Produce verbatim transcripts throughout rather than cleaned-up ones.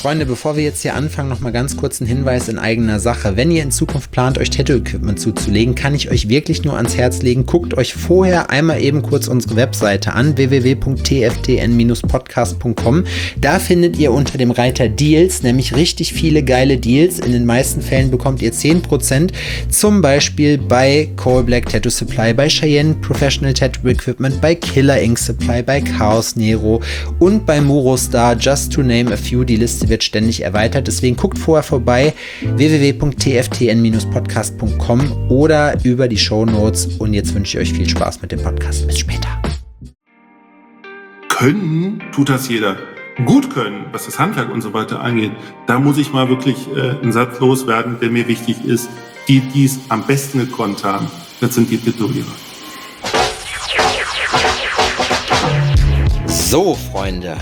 Freunde, bevor wir jetzt hier anfangen, noch mal ganz kurz ein Hinweis in eigener Sache. Wenn ihr in Zukunft plant, euch Tattoo-Equipment zuzulegen, kann ich euch wirklich nur ans Herz legen. Guckt euch vorher einmal eben kurz unsere Webseite an, w w w punkt t f t n Bindestrich podcast punkt com. Da findet ihr unter dem Reiter Deals nämlich richtig viele geile Deals. In den meisten Fällen bekommt ihr zehn Prozent, zum Beispiel bei Coal Black Tattoo Supply, bei Cheyenne Professional Tattoo Equipment, bei Killer Ink Supply, bei Chaos Nero und bei Murostar, just to name a few. Die Liste wird ständig erweitert, deswegen guckt vorher vorbei, w w w punkt t f t n Bindestrich podcast punkt com oder über die Shownotes, und jetzt wünsche ich euch viel Spaß mit dem Podcast. Bis später. Können tut das jeder. Gut können, was das Handwerk und so weiter angeht, da muss ich mal wirklich äh, einen Satz loswerden, der mir wichtig ist. Die, die es am besten gekonnt haben, das sind die Tätowierer. So, Freunde,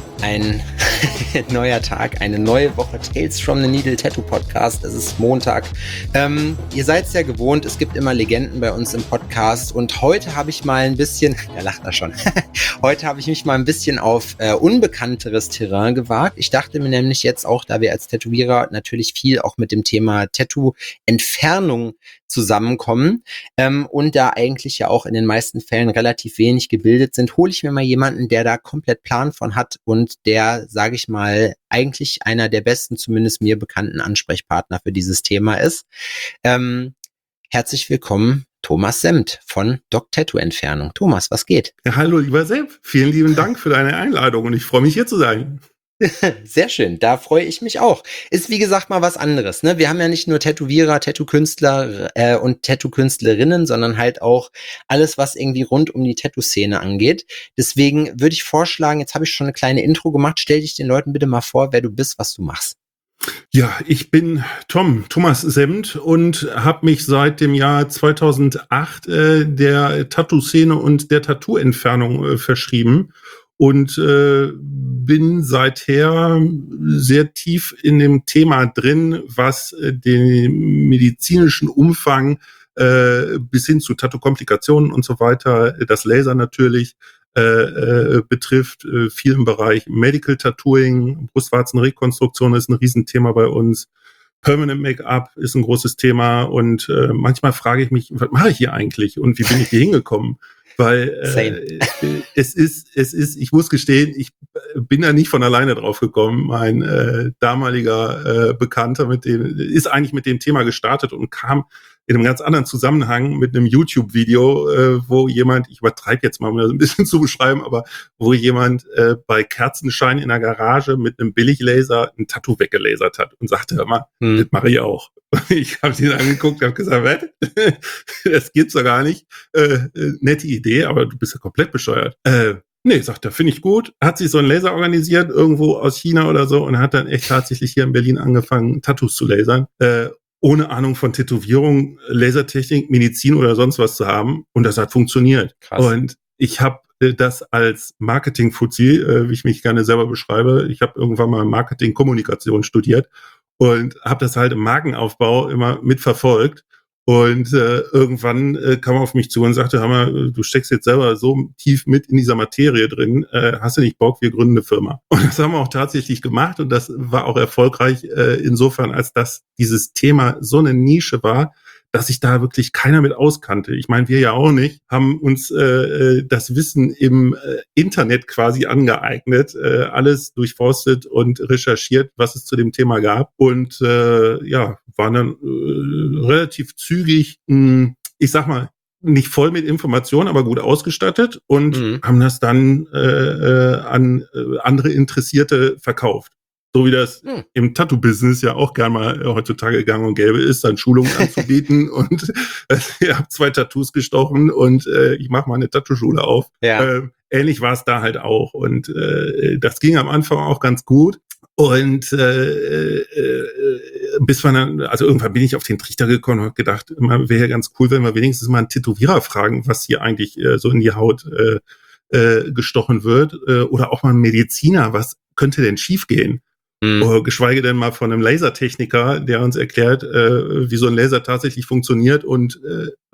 ein neuer Tag, eine neue Woche Tales from the Needle Tattoo Podcast. Es ist Montag. Ähm, ihr seid es ja gewohnt, es gibt immer Legenden bei uns im Podcast, und heute habe ich mal ein bisschen, er lacht da schon, heute habe ich mich mal ein bisschen auf äh, unbekannteres Terrain gewagt. Ich dachte mir nämlich jetzt auch, da wir als Tätowierer natürlich viel auch mit dem Thema Tattoo-Entfernung zusammenkommen ähm, und da eigentlich ja auch in den meisten Fällen relativ wenig gebildet sind, hole ich mir mal jemanden, der da komplett Plan von hat und der, sage ich mal, eigentlich einer der besten, zumindest mir bekannten Ansprechpartner für dieses Thema ist. Ähm, herzlich willkommen, Thomas Semmt von Doc Tattoo Entfernung. Thomas, was geht? Ja, hallo, lieber Sepp. Vielen lieben Dank für deine Einladung und ich freue mich, hier zu sein. Sehr schön, da freue ich mich auch. Ist wie gesagt mal was anderes, ne? Wir haben ja nicht nur Tätowierer, Tattoo-Künstler äh, und Tattoo-Künstlerinnen, sondern halt auch alles, was irgendwie rund um die Tattoo-Szene angeht. Deswegen würde ich vorschlagen, jetzt habe ich schon eine kleine Intro gemacht, stell dich den Leuten bitte mal vor, wer du bist, was du machst. Ja, ich bin Tom, Thomas Semmt, und habe mich seit dem Jahr zweitausendacht äh, der Tattoo-Szene und der Tattoo-Entfernung äh, verschrieben. Und äh, bin seither sehr tief in dem Thema drin, was äh, den medizinischen Umfang äh, bis hin zu Tattoo-Komplikationen und so weiter, das Laser natürlich, äh, äh, betrifft. Äh, viel im Bereich Medical Tattooing, Brustwarzenrekonstruktion ist ein Riesenthema bei uns. Permanent Make-up ist ein großes Thema, und äh, manchmal frage ich mich, was mache ich hier eigentlich und wie bin ich hier hingekommen? Weil äh, es ist, es ist, ich muss gestehen, ich bin da nicht von alleine drauf gekommen. Mein äh, damaliger äh, Bekannter mit dem ist eigentlich mit dem Thema gestartet und kam in einem ganz anderen Zusammenhang mit einem YouTube-Video, äh, wo jemand, ich übertreibe jetzt mal, um das ein bisschen zu beschreiben, aber wo jemand äh, bei Kerzenschein in der Garage mit einem Billiglaser ein Tattoo weggelasert hat und sagte, hör mal, hm. das mache ich auch. Ich habe ihn angeguckt, habe gesagt, was? Das gibt's doch gar nicht. Äh, äh, nette Idee, aber du bist ja komplett bescheuert. Äh, nee, sagt er, finde ich gut. Hat sich so ein Laser organisiert, irgendwo aus China oder so, und hat dann echt tatsächlich hier in Berlin angefangen, Tattoos zu lasern. Äh, ohne Ahnung von Tätowierung, Lasertechnik, Medizin oder sonst was zu haben. Und das hat funktioniert. Krass. Und ich habe das als Marketing-Fuzzi, äh, wie ich mich gerne selber beschreibe. Ich habe irgendwann mal Marketing-Kommunikation studiert und habe das halt im Markenaufbau immer mitverfolgt. Und äh, irgendwann äh, kam er auf mich zu und sagte, hör mal, du steckst jetzt selber so tief mit in dieser Materie drin, äh, hast du nicht Bock, wir gründen eine Firma. Und das haben wir auch tatsächlich gemacht, und das war auch erfolgreich äh, insofern, als dass dieses Thema so eine Nische war, dass sich da wirklich keiner mit auskannte. Ich meine, wir ja auch nicht, haben uns äh, das Wissen im äh, Internet quasi angeeignet, äh, alles durchforstet und recherchiert, was es zu dem Thema gab, und äh, ja, waren dann äh, relativ zügig, mh, ich sag mal, nicht voll mit Informationen, aber gut ausgestattet, und mhm. haben das dann äh, äh, an äh, andere Interessierte verkauft. So wie das hm. im Tattoo-Business ja auch gern mal heutzutage gang und gäbe ist, dann Schulungen anzubieten und äh, ich habe zwei Tattoos gestochen und äh, ich mache mal eine Tattoo-Schule auf. Ja. Äh, ähnlich war es da halt auch, und äh, das ging am Anfang auch ganz gut. Und äh, äh, bis man dann, also irgendwann bin ich auf den Trichter gekommen und habe gedacht, wäre ja ganz cool, wenn wir wenigstens mal einen Tätowierer fragen, was hier eigentlich äh, so in die Haut äh, äh, gestochen wird, äh, oder auch mal einen Mediziner, was könnte denn schiefgehen? Mhm. Oder geschweige denn mal von einem Lasertechniker, der uns erklärt, äh, wie so ein Laser tatsächlich funktioniert und äh,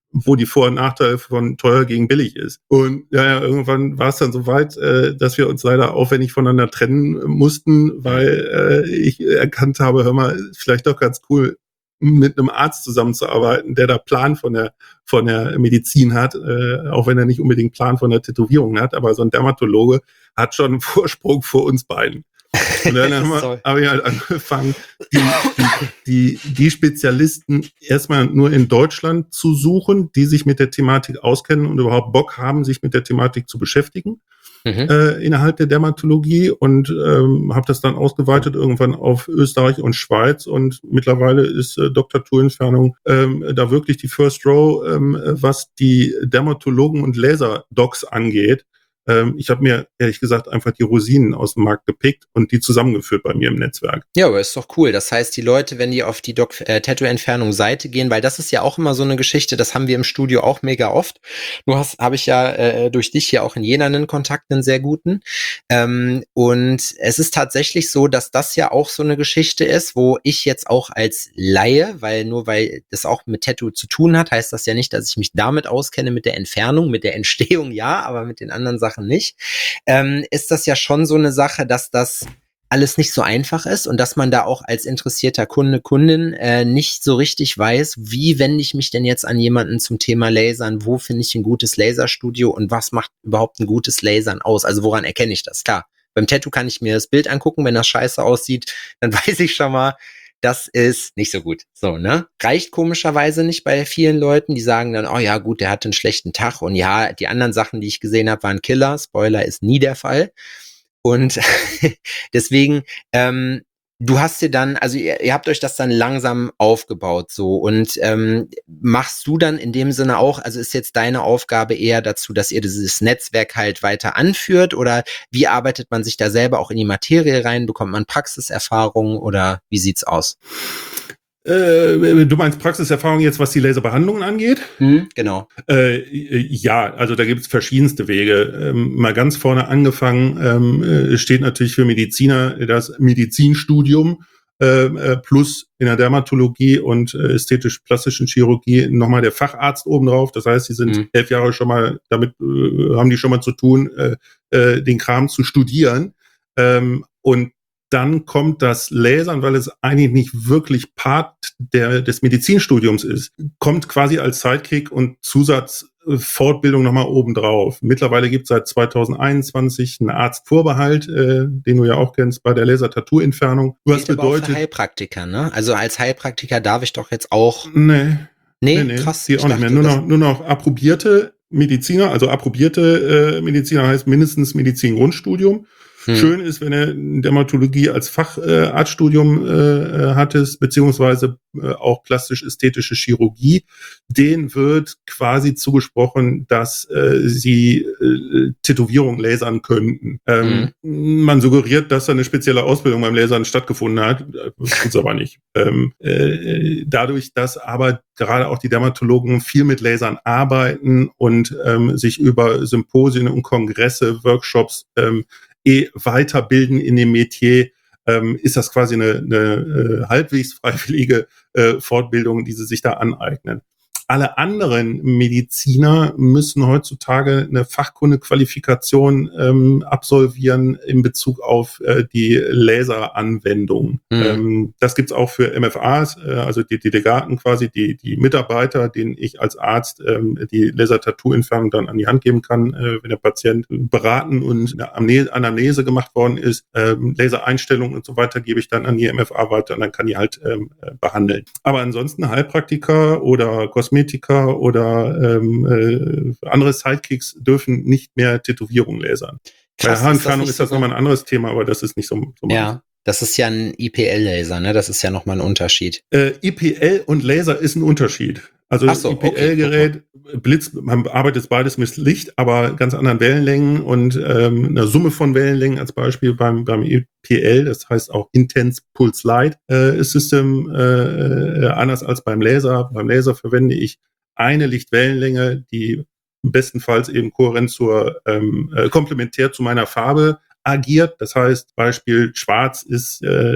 wo die Vor- und Nachteile von teuer gegen billig ist. Und ja, ja irgendwann war es dann so weit, äh, dass wir uns leider aufwendig voneinander trennen mussten, weil äh, ich erkannt habe, hör mal, ist vielleicht doch ganz cool, mit einem Arzt zusammenzuarbeiten, der da Plan von der von der Medizin hat, äh, auch wenn er nicht unbedingt Plan von der Tätowierung hat, aber so ein Dermatologe hat schon einen Vorsprung vor uns beiden. Und dann haben wir, habe ich halt angefangen, die, die, die, die Spezialisten erstmal nur in Deutschland zu suchen, die sich mit der Thematik auskennen und überhaupt Bock haben, sich mit der Thematik zu beschäftigen. Mhm. Äh, innerhalb der Dermatologie und ähm, habe das dann ausgeweitet irgendwann auf Österreich und Schweiz und mittlerweile ist äh, Doktor Tourentfernung ähm, da wirklich die First Row, ähm, was die Dermatologen und Laserdocs angeht. Ähm, ich habe mir ehrlich gesagt einfach die Rosinen aus dem Markt gepickt und die zusammengeführt bei mir im Netzwerk. Ja, aber ist doch cool. Das heißt, die Leute, wenn die auf die Doc äh, Tattoo-Entfernung-Seite gehen, weil das ist ja auch immer so eine Geschichte, das haben wir im Studio auch mega oft. Nur hast, habe ich ja äh, durch dich hier auch in Jena einen Kontakt, einen sehr guten. Ähm, und es ist tatsächlich so, dass das ja auch so eine Geschichte ist, wo ich jetzt auch als Laie, weil nur weil das auch mit Tattoo zu tun hat, heißt das ja nicht, dass ich mich damit auskenne mit der Entfernung, mit der Entstehung ja, aber mit den anderen Sachen nicht, ähm, ist das ja schon so eine Sache, dass das alles nicht so einfach ist und dass man da auch als interessierter Kunde, Kundin äh, nicht so richtig weiß, wie wende ich mich denn jetzt an jemanden zum Thema Lasern, wo finde ich ein gutes Laserstudio und was macht überhaupt ein gutes Lasern aus? Also woran erkenne ich das? Klar, beim Tattoo kann ich mir das Bild angucken, wenn das scheiße aussieht, dann weiß ich schon mal, das ist nicht so gut. So, ne? Reicht komischerweise nicht bei vielen Leuten, die sagen dann, oh ja, gut, der hatte einen schlechten Tag und ja, die anderen Sachen, die ich gesehen habe, waren Killer. Spoiler ist nie der Fall. Und deswegen, ähm, du hast dir dann, also ihr, ihr habt euch das dann langsam aufgebaut so und ähm, machst du dann in dem Sinne auch, also ist jetzt deine Aufgabe eher dazu, dass ihr dieses Netzwerk halt weiter anführt oder wie arbeitet man sich da selber auch in die Materie rein, bekommt man Praxiserfahrung oder wie sieht's aus? Äh, du meinst Praxiserfahrung jetzt, was die Laserbehandlungen angeht? Hm, genau. Äh, ja, also da gibt es verschiedenste Wege. Ähm, mal ganz vorne angefangen ähm, steht natürlich für Mediziner das Medizinstudium äh, plus in der Dermatologie und äh, ästhetisch-plastischen Chirurgie nochmal der Facharzt obendrauf. Das heißt, sie sind hm. elf Jahre schon mal damit, äh, haben die schon mal zu tun, äh, äh, den Kram zu studieren. Ähm, und dann kommt das Lasern, weil es eigentlich nicht wirklich Part der, des Medizinstudiums ist, kommt quasi als Sidekick und Zusatzfortbildung nochmal obendrauf. Mittlerweile gibt es seit zwanzig einundzwanzig einen Arztvorbehalt, äh, den du ja auch kennst, bei der Laser-Tattoo-Entfernung. Was Gilt bedeutet... aber auch für Heilpraktiker, ne? Also als Heilpraktiker darf ich doch jetzt auch... Nee, nee, nee, nee krass. die auch nicht mehr. Nur noch, nur noch approbierte Mediziner, also approbierte äh, Mediziner heißt mindestens Medizin-Grundstudium. Hm. Schön ist, wenn er Dermatologie als Facharztstudium äh, äh, hattest, beziehungsweise äh, auch plastisch-ästhetische Chirurgie. Den wird quasi zugesprochen, dass äh, sie äh, Tätowierung lasern könnten. Ähm, hm. Man suggeriert, dass da eine spezielle Ausbildung beim Lasern stattgefunden hat. Das tut's aber nicht. Ähm, äh, dadurch, dass aber gerade auch die Dermatologen viel mit Lasern arbeiten und ähm, sich über Symposien und Kongresse, Workshops ähm, eh weiterbilden in dem Metier, ähm, ist das quasi eine, eine äh, halbwegs freiwillige äh, Fortbildung, die sie sich da aneignen. Alle anderen Mediziner müssen heutzutage eine Fachkundequalifikation ähm, absolvieren in Bezug auf äh, die Laseranwendung. Mhm. Ähm, das gibt's auch für M F As, äh, also die Delegaten quasi, die die Mitarbeiter, denen ich als Arzt ähm, die Laser-Tattoo-Entfernung dann an die Hand geben kann, äh, wenn der Patient beraten und eine Anamnese gemacht worden ist. Ähm, Lasereinstellungen und so weiter gebe ich dann an die M F A weiter und dann kann die halt ähm, behandeln. Aber ansonsten Heilpraktiker oder Kosmetiker oder ähm, äh, andere Sidekicks dürfen nicht mehr Tätowierung lasern. Bei der Haarentfernung ist das, ist das so nochmal ein anderes Thema, aber das ist nicht so, so ja, meins. Das ist ja ein I P L-Laser, ne? Das ist ja nochmal ein Unterschied. Äh, I P L und Laser ist ein Unterschied. Also das so, I P L-Gerät, okay, Blitz, man arbeitet beides mit Licht, aber ganz anderen Wellenlängen und ähm, eine Summe von Wellenlängen als Beispiel beim, beim I P L, das heißt auch Intense Pulse Light äh, System, äh, anders als beim Laser. Beim Laser verwende ich eine Lichtwellenlänge, die bestenfalls eben kohärent zur, ähm, äh, komplementär zu meiner Farbe agiert. Das heißt, Beispiel Schwarz ist äh,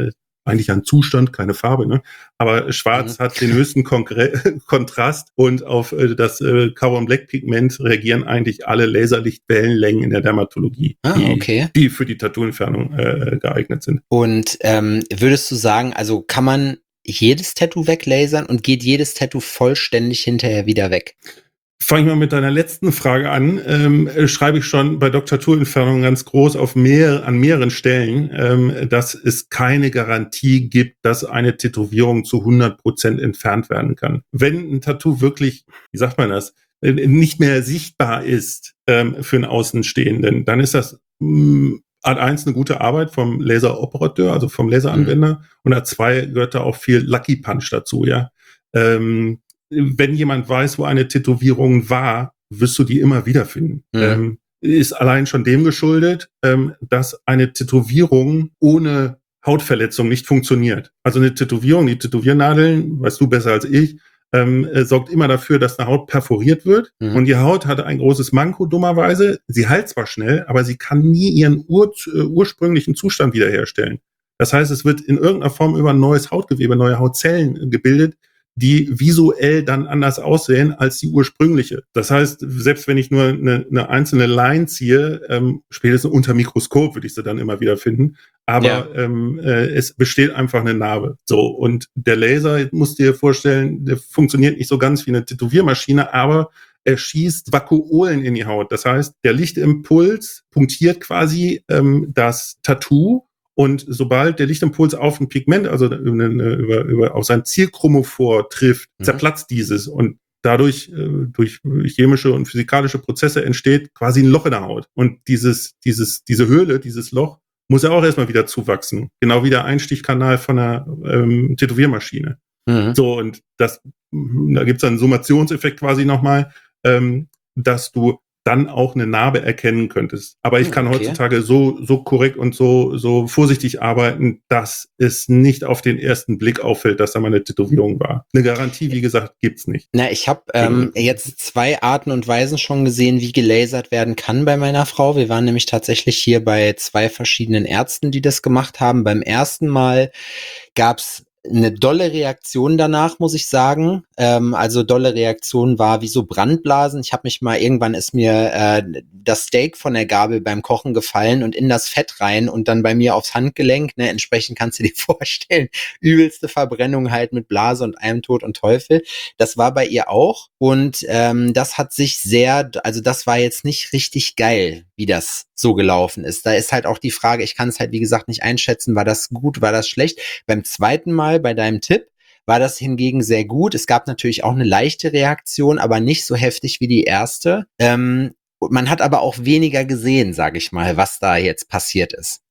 eigentlich ein Zustand, keine Farbe, ne? Aber schwarz mhm. hat den höchsten Konkre- Kontrast und auf äh, das äh, Carbon Black Pigment reagieren eigentlich alle Laserlichtwellenlängen in der Dermatologie, ah, die, okay. die für die Tattoo-Entfernung äh, geeignet sind. Und ähm, würdest du sagen, also kann man jedes Tattoo weglasern und geht jedes Tattoo vollständig hinterher wieder weg? Fange ich mal mit deiner letzten Frage an. Ähm, schreibe ich schon bei Doktor Tattoo-Entfernung ganz groß auf mehr, an mehreren Stellen, ähm, dass es keine Garantie gibt, dass eine Tätowierung zu hundert Prozent entfernt werden kann. Wenn ein Tattoo wirklich, wie sagt man das, nicht mehr sichtbar ist ähm, für einen Außenstehenden, dann ist das mh, Art eins eine gute Arbeit vom Laseroperateur, also vom Laseranwender. Mhm. Und Art zwei gehört da auch viel Lucky Punch dazu, ja. Ähm, wenn jemand weiß, wo eine Tätowierung war, wirst du die immer wiederfinden. Mhm. Ähm, ist allein schon dem geschuldet, ähm, dass eine Tätowierung ohne Hautverletzung nicht funktioniert. Also eine Tätowierung, die Tätowiernadeln, weißt du besser als ich, ähm, äh, sorgt immer dafür, dass eine Haut perforiert wird. Mhm. Und die Haut hat ein großes Manko, dummerweise. Sie heilt zwar schnell, aber sie kann nie ihren ur- äh, ursprünglichen Zustand wiederherstellen. Das heißt, es wird in irgendeiner Form über ein neues Hautgewebe, neue Hautzellen gebildet, die visuell dann anders aussehen als die ursprüngliche. Das heißt, selbst wenn ich nur eine, eine einzelne Line ziehe, ähm, spätestens unter Mikroskop würde ich sie dann immer wieder finden, aber ja. ähm, äh, es besteht einfach eine Narbe. So, und der Laser, musst du dir vorstellen, der funktioniert nicht so ganz wie eine Tätowiermaschine, aber er schießt Vakuolen in die Haut. Das heißt, der Lichtimpuls punktiert quasi ähm, das Tattoo. Und sobald der Lichtimpuls auf ein Pigment, also über, über, über, auf sein Zielchromophor trifft, mhm. zerplatzt dieses. Und dadurch, äh, durch chemische und physikalische Prozesse entsteht quasi ein Loch in der Haut. Und dieses, dieses, diese Höhle, dieses Loch, muss ja auch erstmal wieder zuwachsen. Genau wie der Einstichkanal von einer ähm, Tätowiermaschine. Mhm. So, und das, da gibt es einen Summationseffekt quasi nochmal, ähm, dass du dann auch eine Narbe erkennen könntest. Aber ich kann okay. heutzutage so, so korrekt und so, so vorsichtig arbeiten, dass es nicht auf den ersten Blick auffällt, dass da mal eine Tätowierung war. Eine Garantie, wie gesagt, gibt's nicht. Na, ich habe ähm, jetzt zwei Arten und Weisen schon gesehen, wie gelasert werden kann bei meiner Frau. Wir waren nämlich tatsächlich hier bei zwei verschiedenen Ärzten, die das gemacht haben. Beim ersten Mal gab's eine dolle Reaktion danach, muss ich sagen. Ähm, also dolle Reaktion war wie so Brandblasen. Ich habe mich mal, irgendwann ist mir äh, das Steak von der Gabel beim Kochen gefallen und in das Fett rein und dann bei mir aufs Handgelenk. Ne? Entsprechend kannst du dir vorstellen, übelste Verbrennung halt mit Blase und allem Tod und Teufel. Das war bei ihr auch und ähm, das hat sich sehr, also das war jetzt nicht richtig geil, wie das so gelaufen ist. Da ist halt auch die Frage, ich kann es halt wie gesagt nicht einschätzen, war das gut, war das schlecht. Beim zweiten Mal bei deinem Tipp war das hingegen sehr gut. Es gab natürlich auch eine leichte Reaktion, aber nicht so heftig wie die erste. Ähm, man hat aber auch weniger gesehen, sage ich mal, was da jetzt passiert ist.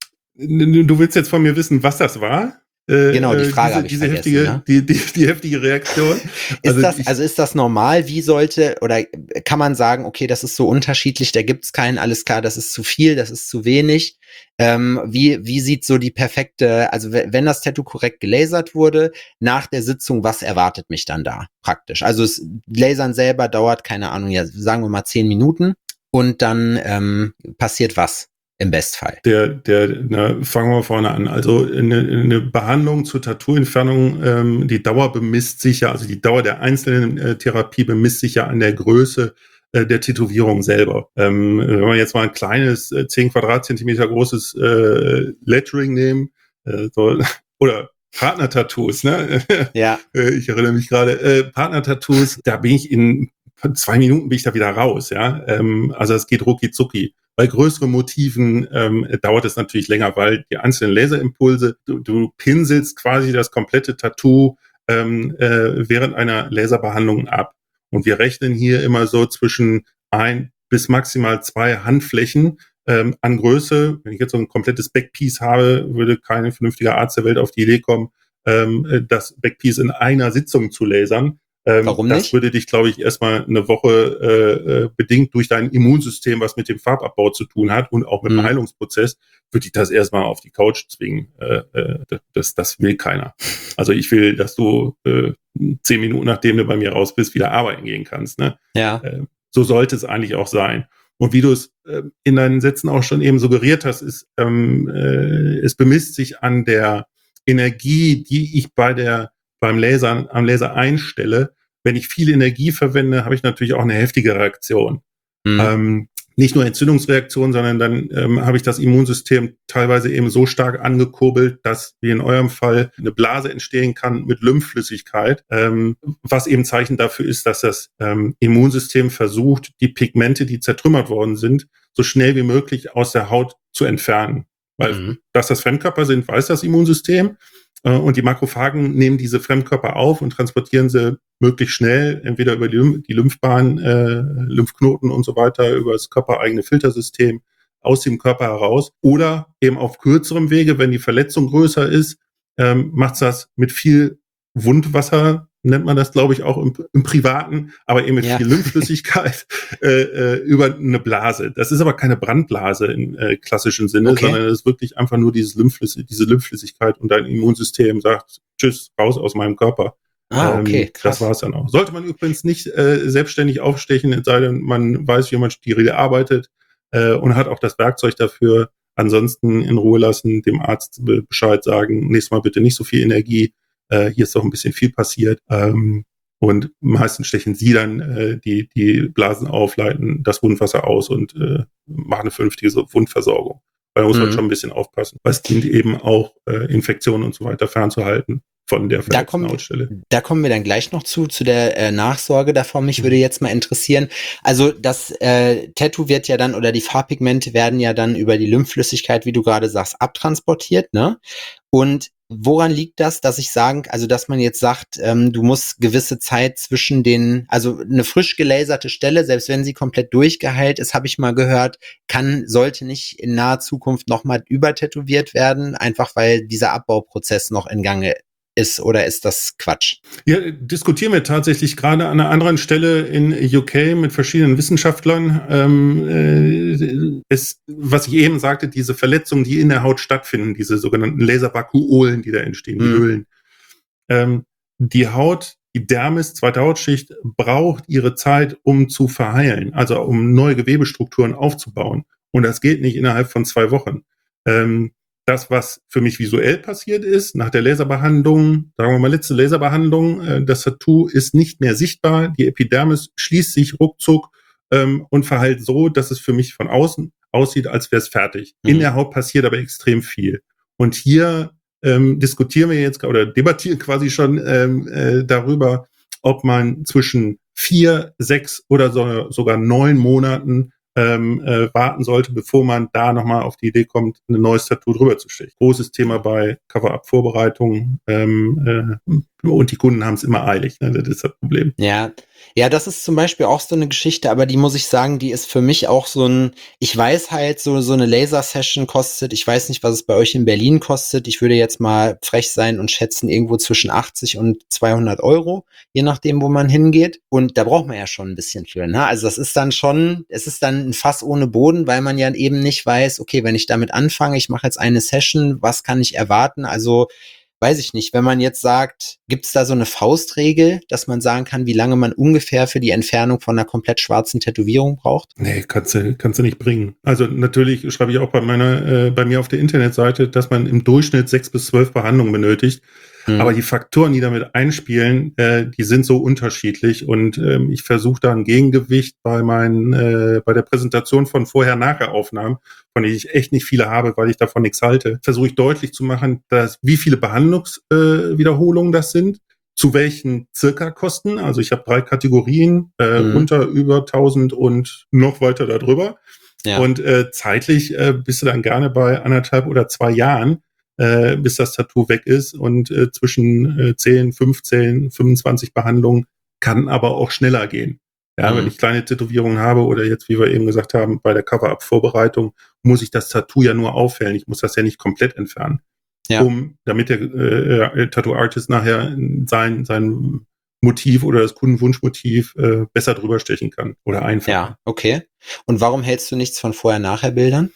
Du willst jetzt von mir wissen, was das war? Genau, die Frage diese, habe ich diese vergessen. Heftige, ne? die, die, die heftige Reaktion. ist also, das, ich, also ist das normal? Wie sollte, oder kann man sagen, okay, das ist so unterschiedlich, da gibt's keinen, alles klar, das ist zu viel, das ist zu wenig. Ähm, wie, wie sieht so die perfekte, also wenn das Tattoo korrekt gelasert wurde, nach der Sitzung, was erwartet mich dann da praktisch? Also das Lasern selber dauert, keine Ahnung, ja, sagen wir mal zehn Minuten und dann ähm, passiert was? Im Bestfall. Der, der, na, fangen wir vorne an. Also eine, eine Behandlung zur Tattoo-Entfernung, ähm, die Dauer bemisst sich ja, also die Dauer der einzelnen äh, Therapie bemisst sich ja an der Größe äh, der Tätowierung selber. Ähm, wenn wir jetzt mal ein kleines, äh, zehn Quadratzentimeter großes äh, Lettering nehmen, äh, so, oder Partner-Tattoos, ne? Ja. Ich erinnere mich gerade, äh, Partner-Tattoos, da bin ich in zwei Minuten bin ich da wieder raus, ja. Ähm, also es geht rucki zucki. Bei größeren Motiven ähm, dauert es natürlich länger, weil die einzelnen Laserimpulse, du, du pinselst quasi das komplette Tattoo ähm, äh, während einer Laserbehandlung ab. Und wir rechnen hier immer so zwischen ein bis maximal zwei Handflächen ähm, an Größe. Wenn ich jetzt so ein komplettes Backpiece habe, würde kein vernünftiger Arzt der Welt auf die Idee kommen, ähm, das Backpiece in einer Sitzung zu lasern. Ähm, Warum das nicht? würde dich, glaube ich, erstmal eine Woche äh, bedingt durch dein Immunsystem, was mit dem Farbabbau zu tun hat und auch mit dem hm. Heilungsprozess, würde dich das erstmal auf die Couch zwingen. Äh, äh, das, das will keiner. Also ich will, dass du äh, zehn Minuten, nachdem du bei mir raus bist, wieder arbeiten gehen kannst. Ne? Ja. Äh, so sollte es eigentlich auch sein. Und wie du es äh, in deinen Sätzen auch schon eben suggeriert hast, ist, ähm, äh, es bemisst sich an der Energie, die ich bei der, beim Laser, am Laser einstelle, wenn ich viel Energie verwende, habe ich natürlich auch eine heftige Reaktion. Mhm. Ähm, nicht nur Entzündungsreaktionen, sondern dann ähm, habe ich das Immunsystem teilweise eben so stark angekurbelt, dass wie in eurem Fall eine Blase entstehen kann mit Lymphflüssigkeit, ähm, was eben Zeichen dafür ist, dass das ähm, Immunsystem versucht, die Pigmente, die zertrümmert worden sind, so schnell wie möglich aus der Haut zu entfernen. Weil, mhm. dass das Fremdkörper sind, weiß das Immunsystem. Äh, und die Makrophagen nehmen diese Fremdkörper auf und transportieren sie möglichst schnell, entweder über die, Lymph- die Lymphbahn, äh, Lymphknoten und so weiter, über das körpereigene Filtersystem aus dem Körper heraus. Oder eben auf kürzerem Wege, wenn die Verletzung größer ist, ähm, macht das mit viel Wundwasser, nennt man das, glaube ich, auch im, im Privaten, aber eben mit ja. viel Lymphflüssigkeit äh, äh, über eine Blase. Das ist aber keine Brandblase im äh, klassischen Sinne, okay. sondern es ist wirklich einfach nur dieses Lymphflüssig- diese Lymphflüssigkeit und dein Immunsystem sagt, tschüss, raus aus meinem Körper. Ah, okay, ähm, krass. Das war es dann auch. Sollte man übrigens nicht äh, selbstständig aufstechen, es sei denn, man weiß, wie man steril arbeitet äh, und hat auch das Werkzeug dafür. Ansonsten in Ruhe lassen, dem Arzt Bescheid sagen, nächstes Mal bitte nicht so viel Energie. Äh, hier ist doch ein bisschen viel passiert. Ähm, und meistens stechen sie dann äh, die, die Blasen auf, leiten das Wundwasser aus und äh, machen eine vernünftige Wundversorgung. Weil da muss mhm. man schon ein bisschen aufpassen. Weil es dient eben auch, äh, Infektionen und so weiter fernzuhalten von der verletzten da kommen, Hautstelle. Da kommen wir dann gleich noch zu, zu der äh, Nachsorge davon. Mich mhm. würde jetzt mal interessieren, also das äh, Tattoo wird ja dann, oder die Farbpigmente werden ja dann über die Lymphflüssigkeit, wie du gerade sagst, abtransportiert, ne? Und woran liegt das, dass ich sagen, also dass man jetzt sagt, ähm, du musst gewisse Zeit zwischen den, also eine frisch gelaserte Stelle, selbst wenn sie komplett durchgeheilt ist, habe ich mal gehört, kann, sollte nicht in naher Zukunft nochmal übertätowiert werden, einfach weil dieser Abbauprozess noch in Gange ist, oder ist das Quatsch? Ja, diskutieren wir tatsächlich gerade an einer anderen Stelle in U K mit verschiedenen Wissenschaftlern. Ähm, äh, es, was ich eben sagte, diese Verletzungen, die in der Haut stattfinden, diese sogenannten Laservakuolen, die da entstehen, mhm. die Höhlen. Ähm, die Haut, die Dermis, zweite Hautschicht, braucht ihre Zeit, um zu verheilen, also um neue Gewebestrukturen aufzubauen. Und das geht nicht innerhalb von zwei Wochen. Ähm, Das, was für mich visuell passiert ist, nach der Laserbehandlung, sagen wir mal letzte Laserbehandlung, äh, das Tattoo ist nicht mehr sichtbar, die Epidermis schließt sich ruckzuck ähm, und verheilt so, dass es für mich von außen aussieht, als wäre es fertig. Mhm. In der Haut passiert aber extrem viel. Und hier ähm, diskutieren wir jetzt oder debattieren quasi schon ähm, äh, darüber, ob man zwischen vier, sechs oder so, sogar neun Monaten Ähm, äh, warten sollte, bevor man da nochmal auf die Idee kommt, ein neues Tattoo drüber zu stechen. Großes Thema bei Cover-Up-Vorbereitungen ähm, äh, und die Kunden haben es immer eilig, ne? Das ist das Problem. Ja, ja, das ist zum Beispiel auch so eine Geschichte, aber die muss ich sagen, die ist für mich auch so ein, ich weiß halt, so, so eine Laser-Session kostet, ich weiß nicht, was es bei euch in Berlin kostet, ich würde jetzt mal frech sein und schätzen irgendwo zwischen achtzig und zweihundert Euro, je nachdem, wo man hingeht, und da braucht man ja schon ein bisschen für, ne? Also das ist dann schon, es ist dann ein Fass ohne Boden, weil man ja eben nicht weiß, okay, wenn ich damit anfange, ich mache jetzt eine Session, was kann ich erwarten? Also weiß ich nicht, wenn man jetzt sagt, gibt es da so eine Faustregel, dass man sagen kann, wie lange man ungefähr für die Entfernung von einer komplett schwarzen Tätowierung braucht? Nee, kannst du, kannst du nicht bringen. Also natürlich schreibe ich auch bei meiner, äh, bei mir auf der Internetseite, dass man im Durchschnitt sechs bis zwölf Behandlungen benötigt. Mhm. Aber die Faktoren, die damit einspielen, äh, die sind so unterschiedlich, und ähm, ich versuche da ein Gegengewicht bei meinen, äh, bei der Präsentation von Vorher-Nachher-Aufnahmen, von denen ich echt nicht viele habe, weil ich davon nichts halte, versuche ich deutlich zu machen, dass wie viele Behandlungswiederholungen äh, das sind, zu welchen circa Kosten. Also ich habe drei Kategorien, äh, mhm. unter, über tausend und noch weiter darüber. Ja. Und äh, zeitlich äh, bist du dann gerne bei anderthalb oder zwei Jahren, äh, bis das Tattoo weg ist, und äh, zwischen äh, zehn, fünfzehn, fünfundzwanzig Behandlungen kann aber auch schneller gehen. Ja, mhm. wenn ich kleine Tätowierungen habe oder jetzt, wie wir eben gesagt haben, bei der Cover-Up-Vorbereitung, muss ich das Tattoo ja nur aufhellen. Ich muss das ja nicht komplett entfernen. Ja. Um, damit der äh, Tattoo-Artist nachher sein, sein Motiv oder das Kundenwunschmotiv äh, besser drüber stechen kann oder einfach. Ja, okay. Und warum hältst du nichts von Vorher-Nachher-Bildern?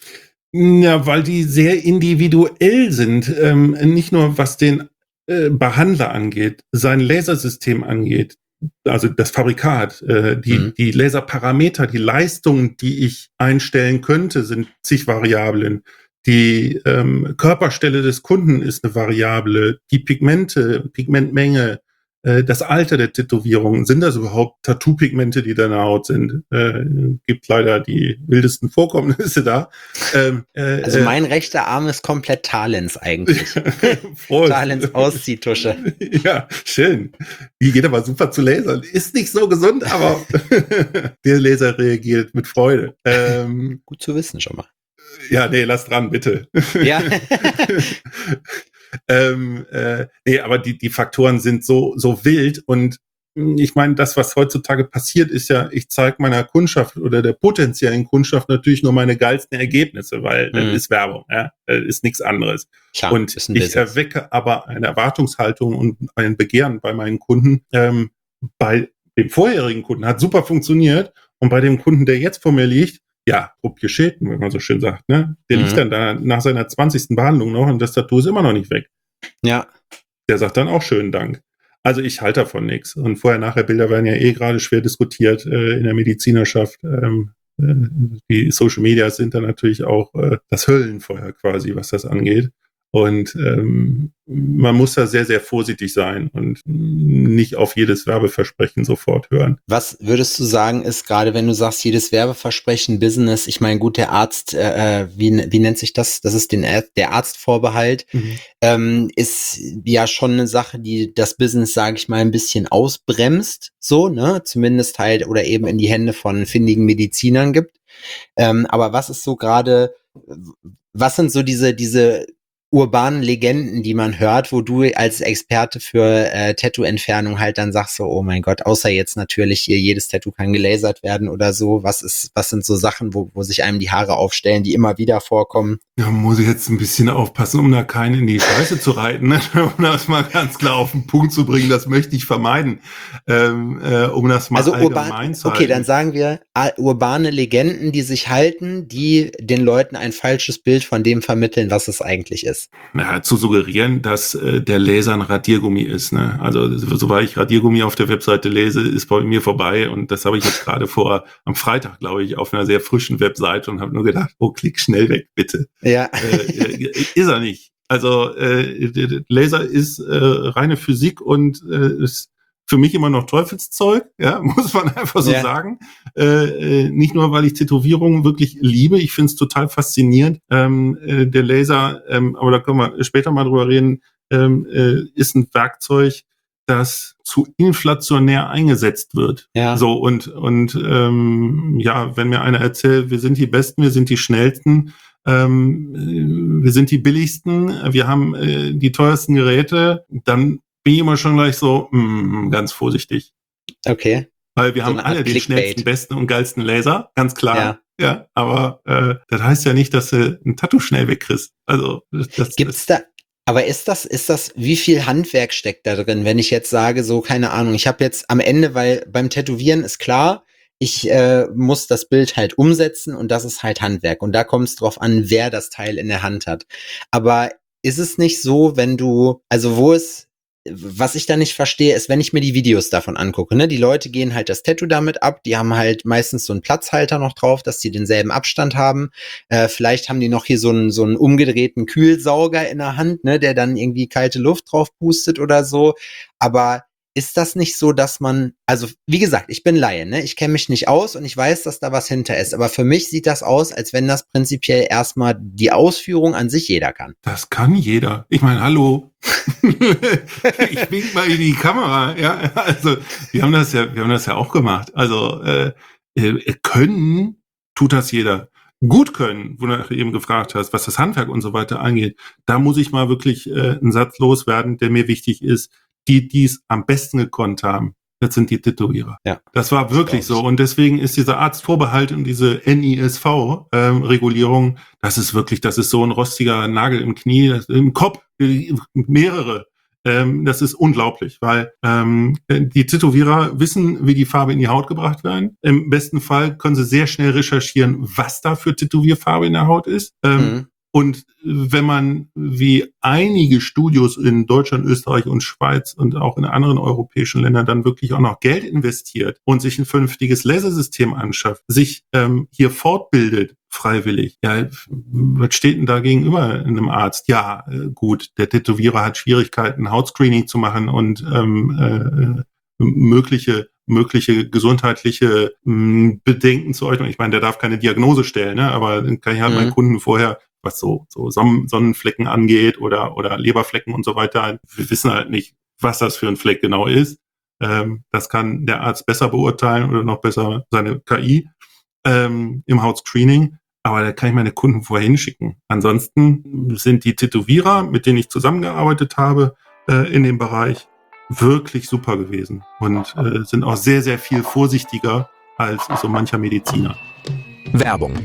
Ja, weil die sehr individuell sind. Ähm, nicht nur was den äh, Behandler angeht, sein Lasersystem angeht, also das Fabrikat, äh, die, mhm. die Laserparameter, die Leistungen, die ich einstellen könnte, sind zig Variablen. Die ähm, Körperstelle des Kunden ist eine Variable. Die Pigmente, Pigmentmenge, äh, das Alter der Tätowierung. Sind das überhaupt Tattoo-Pigmente, die da in der Haut sind? Äh, gibt leider die wildesten Vorkommnisse da. Ähm, äh, also mein rechter Arm ist komplett Talens eigentlich. Talens Ausziehtusche. Ja, schön. Die geht aber super zu lasern. Ist nicht so gesund, aber der Laser reagiert mit Freude. Ähm, Gut zu wissen schon mal. Ja, nee, lass dran, bitte. Ja. ähm, äh, nee, aber die, die Faktoren sind so, so wild und ich meine, das, was heutzutage passiert, ist ja, ich zeige meiner Kundschaft oder der potenziellen Kundschaft natürlich nur meine geilsten Ergebnisse, weil mhm. das ist Werbung, ja, das ist nichts anderes. Klar, und ist ein ich Business. erwecke aber eine Erwartungshaltung und ein Begehren bei meinen Kunden. Ähm, bei dem vorherigen Kunden hat super funktioniert und bei dem Kunden, der jetzt vor mir liegt, ja, Ruppje Schäden, wenn man so schön sagt, ne? Der mhm. liegt dann da nach seiner zwanzigsten Behandlung noch und das Tattoo ist immer noch nicht weg. Ja. Der sagt dann auch schönen Dank. Also ich halte davon nichts. Und vorher-nachher Bilder werden ja eh gerade schwer diskutiert äh, in der Medizinerschaft. Ähm, äh, die Social Media sind dann natürlich auch äh, das Höllenfeuer quasi, was das angeht. Und ähm, man muss da sehr, sehr vorsichtig sein und nicht auf jedes Werbeversprechen sofort hören. Was würdest du sagen, ist gerade, wenn du sagst, jedes Werbeversprechen Business, ich meine, gut, der Arzt, äh, wie, wie nennt sich das? Das ist den, der Arztvorbehalt, mhm. ähm, ist ja schon eine Sache, die das Business, sage ich mal, ein bisschen ausbremst, so, ne, zumindest halt, oder eben in die Hände von findigen Medizinern gibt. Ähm, aber was ist so gerade, was sind so diese, diese urbanen Legenden, die man hört, wo du als Experte für äh, Tattoo-Entfernung halt dann sagst so, oh mein Gott, außer jetzt natürlich hier, jedes Tattoo kann gelasert werden oder so. Was ist, was sind so Sachen, wo, wo sich einem die Haare aufstellen, die immer wieder vorkommen? Da muss ich jetzt ein bisschen aufpassen, um da keinen in die Scheiße zu reiten, ne? Um das mal ganz klar auf den Punkt zu bringen. Das möchte ich vermeiden, ähm, äh, um das mal also allgemein urban, zu halten. Okay, dann sagen wir urbane Legenden, die sich halten, die den Leuten ein falsches Bild von dem vermitteln, was es eigentlich ist. Ja, zu suggerieren, dass äh, der Laser ein Radiergummi ist. Ne? Also sobald ich Radiergummi auf der Webseite lese, ist bei mir vorbei. Und das habe ich jetzt gerade vor am Freitag, glaube ich, auf einer sehr frischen Webseite und habe nur gedacht, oh, klick schnell weg, bitte. Ja. Äh, ist er nicht. Also äh, Laser ist äh, reine Physik und äh, ist für mich immer noch Teufelszeug, ja, muss man einfach so ja. sagen. Äh, nicht nur, weil ich Tätowierungen wirklich liebe, ich finde es total faszinierend. Ähm, äh, der Laser, ähm, aber da können wir später mal drüber reden, ähm, äh, ist ein Werkzeug, das zu inflationär eingesetzt wird. Ja. So und und ähm, ja, wenn mir einer erzählt, wir sind die Besten, wir sind die Schnellsten, ähm, wir sind die Billigsten, wir haben äh, die teuersten Geräte, dann bin ich immer schon gleich so mm, ganz vorsichtig. Okay. Weil wir so haben alle den schnellsten, besten und geilsten Laser, ganz klar. Ja, ja aber äh, das heißt ja nicht, dass du ein Tattoo schnell wegkriegst. Also das, gibt's da, aber ist das, ist das, wie viel Handwerk steckt da drin, wenn ich jetzt sage, so, keine Ahnung, ich habe jetzt am Ende, weil beim Tätowieren ist klar, ich äh, muss das Bild halt umsetzen und das ist halt Handwerk. Und da kommt es drauf an, wer das Teil in der Hand hat. Aber ist es nicht so, wenn du, also wo es, was ich da nicht verstehe, ist, wenn ich mir die Videos davon angucke, ne, die Leute gehen halt das Tattoo damit ab, die haben halt meistens so einen Platzhalter noch drauf, dass die denselben Abstand haben, äh, vielleicht haben die noch hier so einen, so einen umgedrehten Kühlsauger in der Hand, ne, der dann irgendwie kalte Luft drauf pustet oder so, aber ist das nicht so, dass man, also wie gesagt, ich bin Laie, ne? Ich kenne mich nicht aus und ich weiß, dass da was hinter ist, aber für mich sieht das aus, als wenn das prinzipiell erstmal die Ausführung an sich jeder kann. Das kann jeder. Ich meine, hallo. Ich wink mal in die Kamera, ja. Also wir haben das ja, wir haben das ja auch gemacht. Also äh, können tut das jeder. Gut können, wo du eben gefragt hast, was das Handwerk und so weiter angeht, da muss ich mal wirklich äh, einen Satz loswerden, der mir wichtig ist. Die, die es am besten gekonnt haben, das sind die Tätowierer. Ja. Das war wirklich so. Und deswegen ist dieser Arztvorbehalt und diese N I S V-Regulierung, ähm, das ist wirklich, das ist so ein rostiger Nagel im Knie, das, im Kopf, mehrere. Ähm, das ist unglaublich, weil ähm, die Tätowierer wissen, wie die Farbe in die Haut gebracht werden. Im besten Fall können sie sehr schnell recherchieren, was da für Tätowierfarbe in der Haut ist. Ähm, mhm. Und wenn man wie einige Studios in Deutschland, Österreich und Schweiz und auch in anderen europäischen Ländern dann wirklich auch noch Geld investiert und sich ein vernünftiges Lasersystem anschafft, sich ähm, hier fortbildet, freiwillig. Ja, was steht denn da gegenüber einem Arzt? Ja, äh, gut, der Tätowierer hat Schwierigkeiten, Hautscreening zu machen und ähm, äh, mögliche mögliche gesundheitliche mh, Bedenken zu äußern. Ich meine, der darf keine Diagnose stellen, ne? Aber dann kann ich halt mhm. meinen Kunden vorher, was so so Sonnenflecken angeht oder oder Leberflecken und so weiter, wir wissen halt nicht, was das für ein Fleck genau ist. Ähm, das kann der Arzt besser beurteilen oder noch besser seine K I ähm, im Hautscreening. Aber da kann ich meine Kunden vorher hinschicken. Ansonsten sind die Tätowierer, mit denen ich zusammengearbeitet habe äh, in dem Bereich, wirklich super gewesen und äh, sind auch sehr, sehr viel vorsichtiger als so mancher Mediziner. Werbung.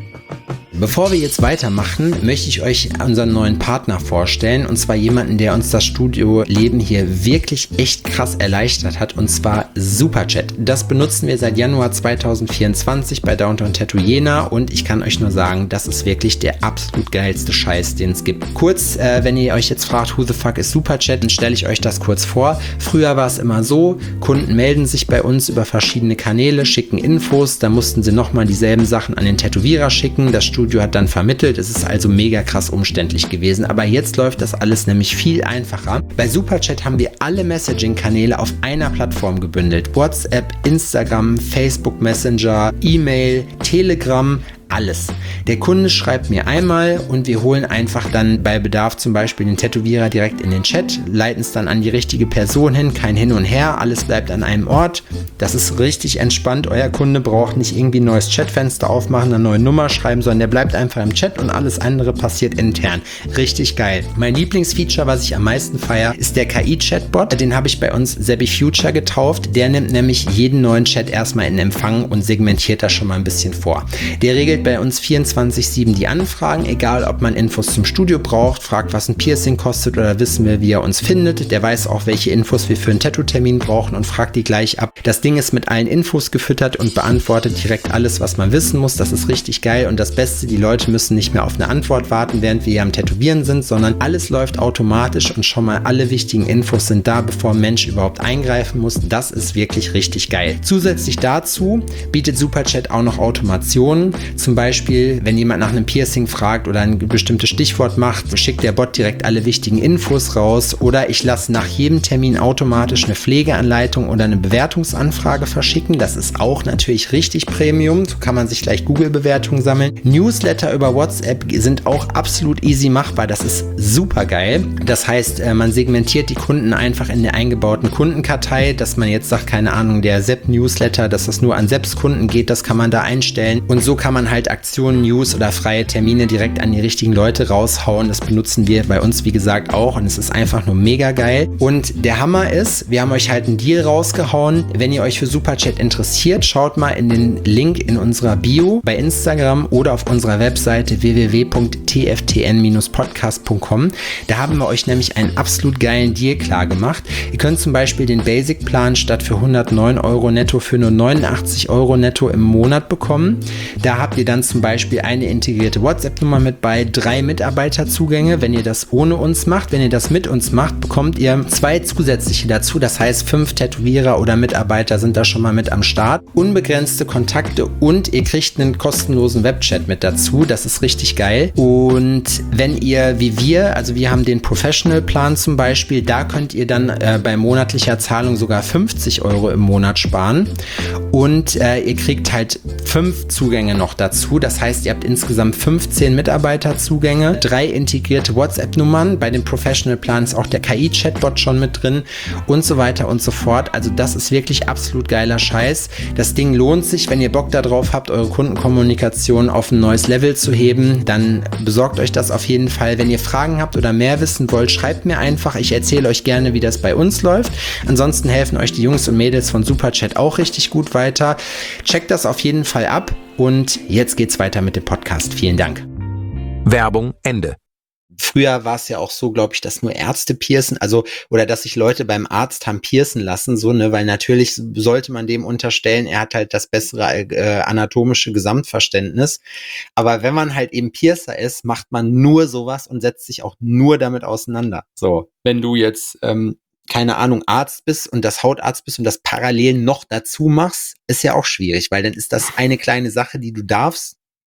Bevor wir jetzt weitermachen, möchte ich euch unseren neuen Partner vorstellen, und zwar jemanden, der uns das Studioleben hier wirklich echt krass erleichtert hat, und zwar Superchat. Das benutzen wir seit Januar zweitausendvierundzwanzig bei Downtown Tattoo Jena, und ich kann euch nur sagen, das ist wirklich der absolut geilste Scheiß, den es gibt. Kurz, äh, wenn ihr euch jetzt fragt, who the fuck ist Superchat, dann stelle ich euch das kurz vor. Früher war es immer so, Kunden melden sich bei uns über verschiedene Kanäle, schicken Infos, dann mussten sie nochmal dieselben Sachen an den Tätowierer schicken, das Studio hat dann vermittelt. Es ist also mega krass umständlich gewesen. Aber jetzt läuft das alles nämlich viel einfacher. Bei Superchat haben wir alle Messaging-Kanäle auf einer Plattform gebündelt. WhatsApp, Instagram, Facebook Messenger, E-Mail, Telegram, alles. Der Kunde schreibt mir einmal und wir holen einfach dann bei Bedarf zum Beispiel den Tätowierer direkt in den Chat, leiten es dann an die richtige Person hin, kein Hin und Her, alles bleibt an einem Ort. Das ist richtig entspannt. Euer Kunde braucht nicht irgendwie ein neues Chatfenster aufmachen, eine neue Nummer schreiben, sondern der bleibt einfach im Chat und alles andere passiert intern. Richtig geil. Mein Lieblingsfeature, was ich am meisten feiere, ist der K I-Chatbot. Den habe ich bei uns Sebi Future getauft. Der nimmt nämlich jeden neuen Chat erstmal in Empfang und segmentiert das schon mal ein bisschen vor. Der regelt bei uns vierundzwanzig sieben die Anfragen, egal ob man Infos zum Studio braucht, fragt, was ein Piercing kostet oder wissen will, wie er uns findet. Der weiß auch, welche Infos wir für einen Tattoo-Termin brauchen und fragt die gleich ab. Das Ding ist mit allen Infos gefüttert und beantwortet direkt alles, was man wissen muss. Das ist richtig geil, und das Beste, die Leute müssen nicht mehr auf eine Antwort warten, während wir hier am Tätowieren sind, sondern alles läuft automatisch und schon mal alle wichtigen Infos sind da, bevor ein Mensch überhaupt eingreifen muss. Das ist wirklich richtig geil. Zusätzlich dazu bietet Superchat auch noch Automationen. Zum Beispiel, wenn jemand nach einem Piercing fragt oder ein bestimmtes Stichwort macht, schickt der Bot direkt alle wichtigen Infos raus, oder ich lasse nach jedem Termin automatisch eine Pflegeanleitung oder eine Bewertungsanfrage verschicken. Das ist auch natürlich richtig Premium. So kann man sich gleich Google-Bewertungen sammeln. Newsletter über WhatsApp sind auch absolut easy machbar. Das ist super geil. Das heißt, man segmentiert die Kunden einfach in der eingebauten Kundenkartei, dass man jetzt sagt, keine Ahnung, der Sepp-Newsletter, dass das nur an Sepps Kunden geht, das kann man da einstellen. Und so kann man halt Aktionen, News oder freie Termine direkt an die richtigen Leute raushauen. Das benutzen wir bei uns, wie gesagt, auch, und es ist einfach nur mega geil. Und der Hammer ist, wir haben euch halt einen Deal rausgehauen. Wenn ihr euch für Superchat interessiert, schaut mal in den Link in unserer Bio bei Instagram oder auf unserer Webseite w w w punkt t f t n dash podcast punkt com. Da haben wir euch nämlich einen absolut geilen Deal klar gemacht. Ihr könnt zum Beispiel den Basic-Plan statt für hundertneun Euro netto für nur neunundachtzig Euro netto im Monat bekommen. Da habt ihr dann zum Beispiel eine integrierte WhatsApp-Nummer mit bei, drei Mitarbeiterzugänge, wenn ihr das ohne uns macht. Wenn ihr das mit uns macht, bekommt ihr zwei zusätzliche dazu. Das heißt, fünf Tätowierer oder Mitarbeiter sind da schon mal mit am Start. Unbegrenzte Kontakte, und ihr kriegt einen kostenlosen Webchat mit dazu. Das ist richtig geil. Und wenn ihr, wie wir, also wir haben den Professional-Plan zum Beispiel, da könnt ihr dann äh, bei monatlicher Zahlung sogar fünfzig Euro im Monat sparen. Und äh, ihr kriegt halt fünf Zugänge noch dazu. Das heißt, ihr habt insgesamt fünfzehn Mitarbeiterzugänge, drei integrierte WhatsApp-Nummern. Bei dem Professional-Plan ist auch der K I-Chatbot schon mit drin und so weiter und so fort. Also das ist wirklich absolut geiler Scheiß. Das Ding lohnt sich, wenn ihr Bock darauf habt, eure Kundenkommunikation auf ein neues Level zu heben, dann besorgt euch das auf jeden Fall. Wenn ihr Fragen habt oder mehr wissen wollt, schreibt mir einfach. Ich erzähle euch gerne, wie das bei uns läuft. Ansonsten helfen euch die Jungs und Mädels von Superchat auch richtig gut weiter. Checkt das auf jeden Fall ab, und jetzt geht's weiter mit dem Podcast. Vielen Dank. Werbung Ende. Früher war es ja auch so, glaube ich, dass nur Ärzte piercen, also, oder dass sich Leute beim Arzt haben piercen lassen, so, ne, weil natürlich sollte man dem unterstellen, er hat halt das bessere äh, anatomische Gesamtverständnis. Aber wenn man halt eben Piercer ist, macht man nur sowas und setzt sich auch nur damit auseinander. So, wenn du jetzt, ähm, keine Ahnung, Arzt bist und das Hautarzt bist und das parallel noch dazu machst, ist ja auch schwierig, weil dann ist das eine kleine Sache, die du darfst,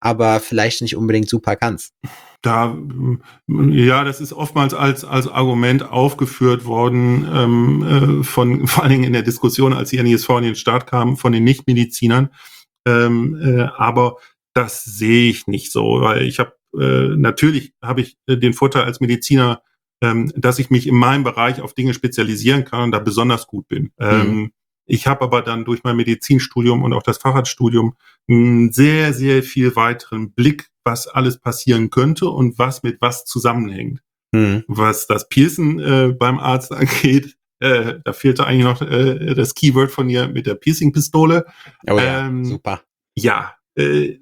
aber vielleicht nicht unbedingt super kannst. Da, ja, das ist oftmals als als Argument aufgeführt worden, ähm, von vor allen Dingen in der Diskussion, als die N I S V in den Start kam, von den Nichtmedizinern. Ähm, äh, aber das sehe ich nicht so, weil ich habe äh, natürlich habe ich äh, den Vorteil als Mediziner, ähm, dass ich mich in meinem Bereich auf Dinge spezialisieren kann und da besonders gut bin. Mhm. Ähm, ich habe aber dann durch mein Medizinstudium und auch das Facharztstudium einen sehr, sehr viel weiteren Blick, was alles passieren könnte und was mit was zusammenhängt. Mhm. Was das Piercen äh, beim Arzt angeht, äh, da fehlte eigentlich noch äh, das Keyword von dir mit der Piercing-Pistole. Oh ja, ähm, super. Ja, äh,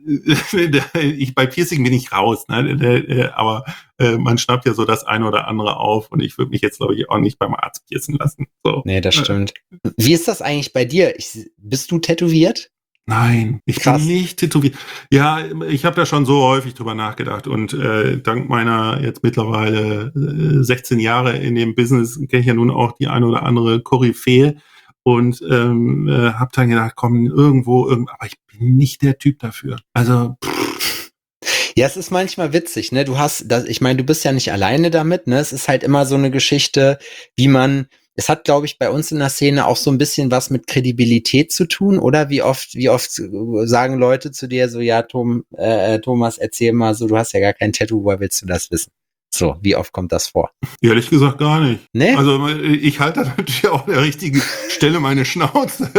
ich, bei Piercing bin ich raus, ne? Aber äh, man schnappt ja so das eine oder andere auf und ich würde mich jetzt, glaube ich, auch nicht beim Arzt piercen lassen. So. Nee, das stimmt. Wie ist das eigentlich bei dir? Ich, bist du tätowiert? Nein, ich Krass. bin nicht tätowiert. Ja, ich habe da schon so häufig drüber nachgedacht und äh, dank meiner jetzt mittlerweile äh, sechzehn Jahre in dem Business kenne ich ja nun auch die eine oder andere Koryphäe und ähm, äh, habe dann gedacht, komm, irgendwo, irgendwo, aber ich bin nicht der Typ dafür. Also, pff. Ja, es ist manchmal witzig, ne? Du hast, das, ich meine, du bist ja nicht alleine damit, ne? Es ist halt immer so eine Geschichte, wie man, es hat, glaube ich, bei uns in der Szene auch so ein bisschen was mit Kredibilität zu tun, oder? Wie oft, wie oft sagen Leute zu dir so, ja, Tom, äh, Thomas, erzähl mal so, du hast ja gar kein Tattoo, woher willst du das wissen? So, wie oft kommt das vor? Ehrlich gesagt gar nicht. Nee? Also ich halte natürlich auch an der richtigen Stelle meine Schnauze,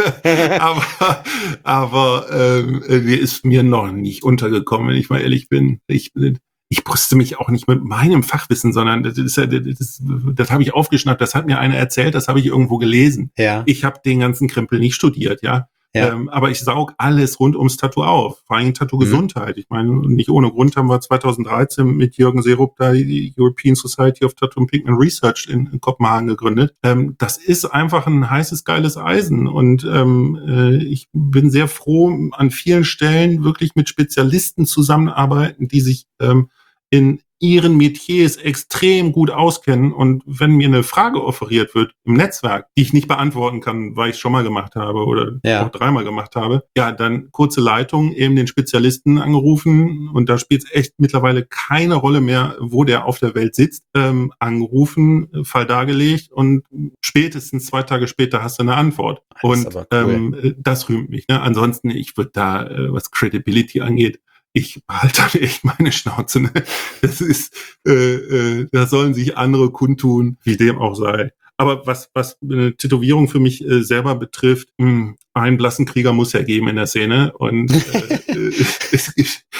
aber aber ähm, die ist mir noch nicht untergekommen, wenn ich mal ehrlich bin. Ich ich brüste mich auch nicht mit meinem Fachwissen, sondern das ist ja, das, das, das habe ich aufgeschnappt, das hat mir einer erzählt, das habe ich irgendwo gelesen. Ja. Ich habe den ganzen Krempel nicht studiert, ja. Ja. Ähm, aber ich saug alles rund ums Tattoo auf, vor allem Tattoo-Gesundheit. Mhm. Ich meine, nicht ohne Grund haben wir zweitausenddreizehn mit Jürgen Serup da die European Society of Tattoo and Pigment Research in, in Kopenhagen gegründet. Ähm, das ist einfach ein heißes, geiles Eisen und ähm, äh, ich bin sehr froh, an vielen Stellen wirklich mit Spezialisten zusammenarbeiten, die sich ähm, in ihren Metiers extrem gut auskennen und wenn mir eine Frage offeriert wird im Netzwerk, die ich nicht beantworten kann, weil ich es schon mal gemacht habe oder ja. auch dreimal gemacht habe, ja, dann kurze Leitung, eben den Spezialisten angerufen und da spielt es echt mittlerweile keine Rolle mehr, wo der auf der Welt sitzt, ähm, angerufen, Fall dargelegt und spätestens zwei Tage später hast du eine Antwort. Das und cool. ähm, das rühmt mich. Ne? Ansonsten, ich würde da, äh, was Credibility angeht, ich halte da echt meine Schnauze. Ne? Das ist, äh, äh, da sollen sich andere kundtun, wie dem auch sei. Aber was was eine Tätowierung für mich äh, selber betrifft, mh, einen blassen Krieger muss ja geben in der Szene und äh, es,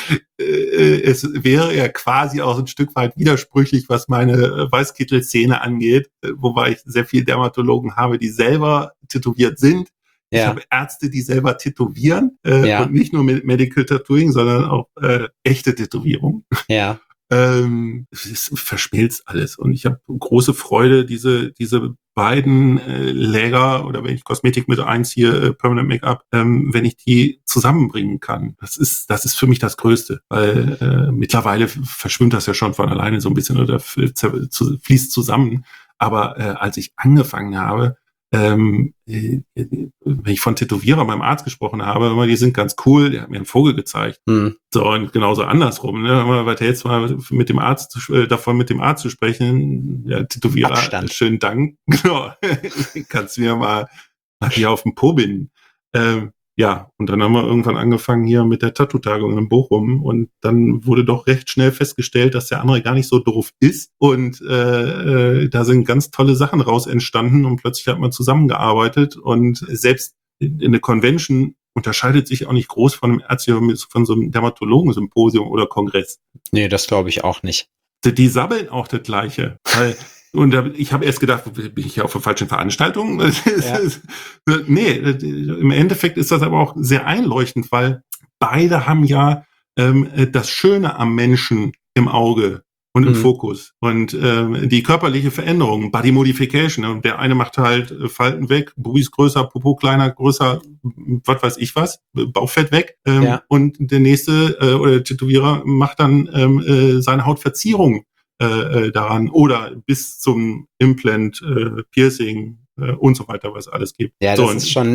äh, es wäre ja quasi auch ein Stück weit widersprüchlich, was meine Weißkittel-Szene angeht, äh, wobei ich sehr viele Dermatologen habe, die selber tätowiert sind. Ja. Ich habe Ärzte, die selber tätowieren äh, ja. und nicht nur mit Medical Tattooing, sondern auch äh, echte Tätowierung. Ja. ähm, es verschmilzt alles und ich habe große Freude, diese diese beiden äh, Läger oder wenn ich Kosmetik mit einziehe, äh, Permanent Make-up, ähm, wenn ich die zusammenbringen kann. Das ist das ist für mich das Größte, weil äh, mittlerweile verschwimmt das ja schon von alleine so ein bisschen oder fließt zusammen. Aber äh, als ich angefangen habe, Ähm, wenn ich von Tätowierer beim Arzt gesprochen habe, immer, die sind ganz cool, der hat mir einen Vogel gezeigt. Mhm. So, und genauso andersrum, ne? Was hältst du mal mit dem Arzt, äh, davon mit dem Arzt zu sprechen? Ja, Tätowierer, Abstand. Schönen Dank. Genau. Kannst du mir mal hier auf den Po binden. Ähm, Ja, und dann haben wir irgendwann angefangen hier mit der Tattoo-Tagung in Bochum und dann wurde doch recht schnell festgestellt, dass der andere gar nicht so doof ist und äh, äh, da sind ganz tolle Sachen raus entstanden und plötzlich hat man zusammengearbeitet und selbst in eine Convention unterscheidet sich auch nicht groß von einem Ärzte, von so einem Dermatologen-Symposium oder Kongress. Nee, das glaube ich auch nicht. Die, die sabbeln auch das Gleiche, weil und da, ich habe erst gedacht, bin ich hier auf der falschen Veranstaltung? Ja. Nee, im Endeffekt ist das aber auch sehr einleuchtend, weil beide haben ja ähm, das Schöne am Menschen im Auge und im mhm. Fokus. Und ähm, die körperliche Veränderung, Body Modification. Und der eine macht halt Falten weg, Bubis größer, Popo kleiner, größer, was weiß ich was, Bauchfett weg. Ähm, ja. Und der nächste äh, oder der Tätowierer macht dann ähm, äh, seine Hautverzierung Äh, daran oder bis zum Implant, äh, Piercing äh, und so weiter, was es alles gibt. Ja, so, das ist schon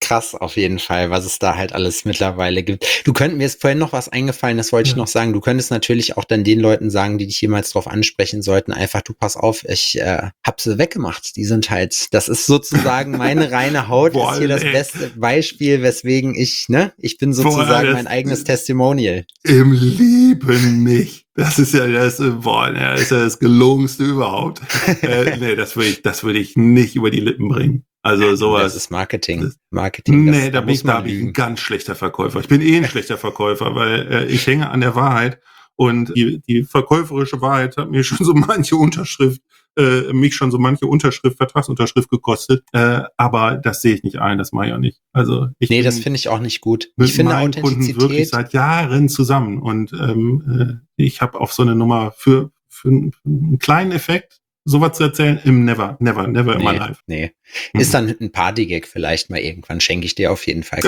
krass auf jeden Fall, was es da halt alles mittlerweile gibt. Du könntest, mir ist vorhin noch was eingefallen, das wollte ja. ich noch sagen. Du könntest natürlich auch dann den Leuten sagen, die dich jemals drauf ansprechen sollten, einfach, du pass auf, ich äh, hab sie weggemacht. Die sind halt, das ist sozusagen meine reine Haut, Boah, ist hier das ey. beste Beispiel, weswegen ich, ne, ich bin sozusagen Boah, mein eigenes Testimonial. Im Leben nicht. Das ist ja das, boah, das ist ja das Gelogenste überhaupt. äh, nee, das würde ich, das würde ich nicht über die Lippen bringen. Also sowas. Das ist Marketing. Marketing. Das, nee, da bin ich, da bin ich ein ganz schlechter Verkäufer. Ich bin eh ein schlechter Verkäufer, weil äh, ich hänge an der Wahrheit und die, die verkäuferische Wahrheit hat mir schon so manche Unterschrift, äh, mich schon so manche Unterschrift, Vertragsunterschrift gekostet. Äh, aber das sehe ich nicht ein, das mache ich auch nicht. Also ich nee, bin das finde ich auch nicht gut. Mit ich finde meinen Kunden wirklich seit Jahren zusammen und ähm, äh, ich habe auf so eine Nummer für, für einen kleinen Effekt sowas zu erzählen, im Never, never, never nee, in my life. Nee. Hm. Ist dann ein Partygag vielleicht mal irgendwann, schenke ich dir auf jeden Fall.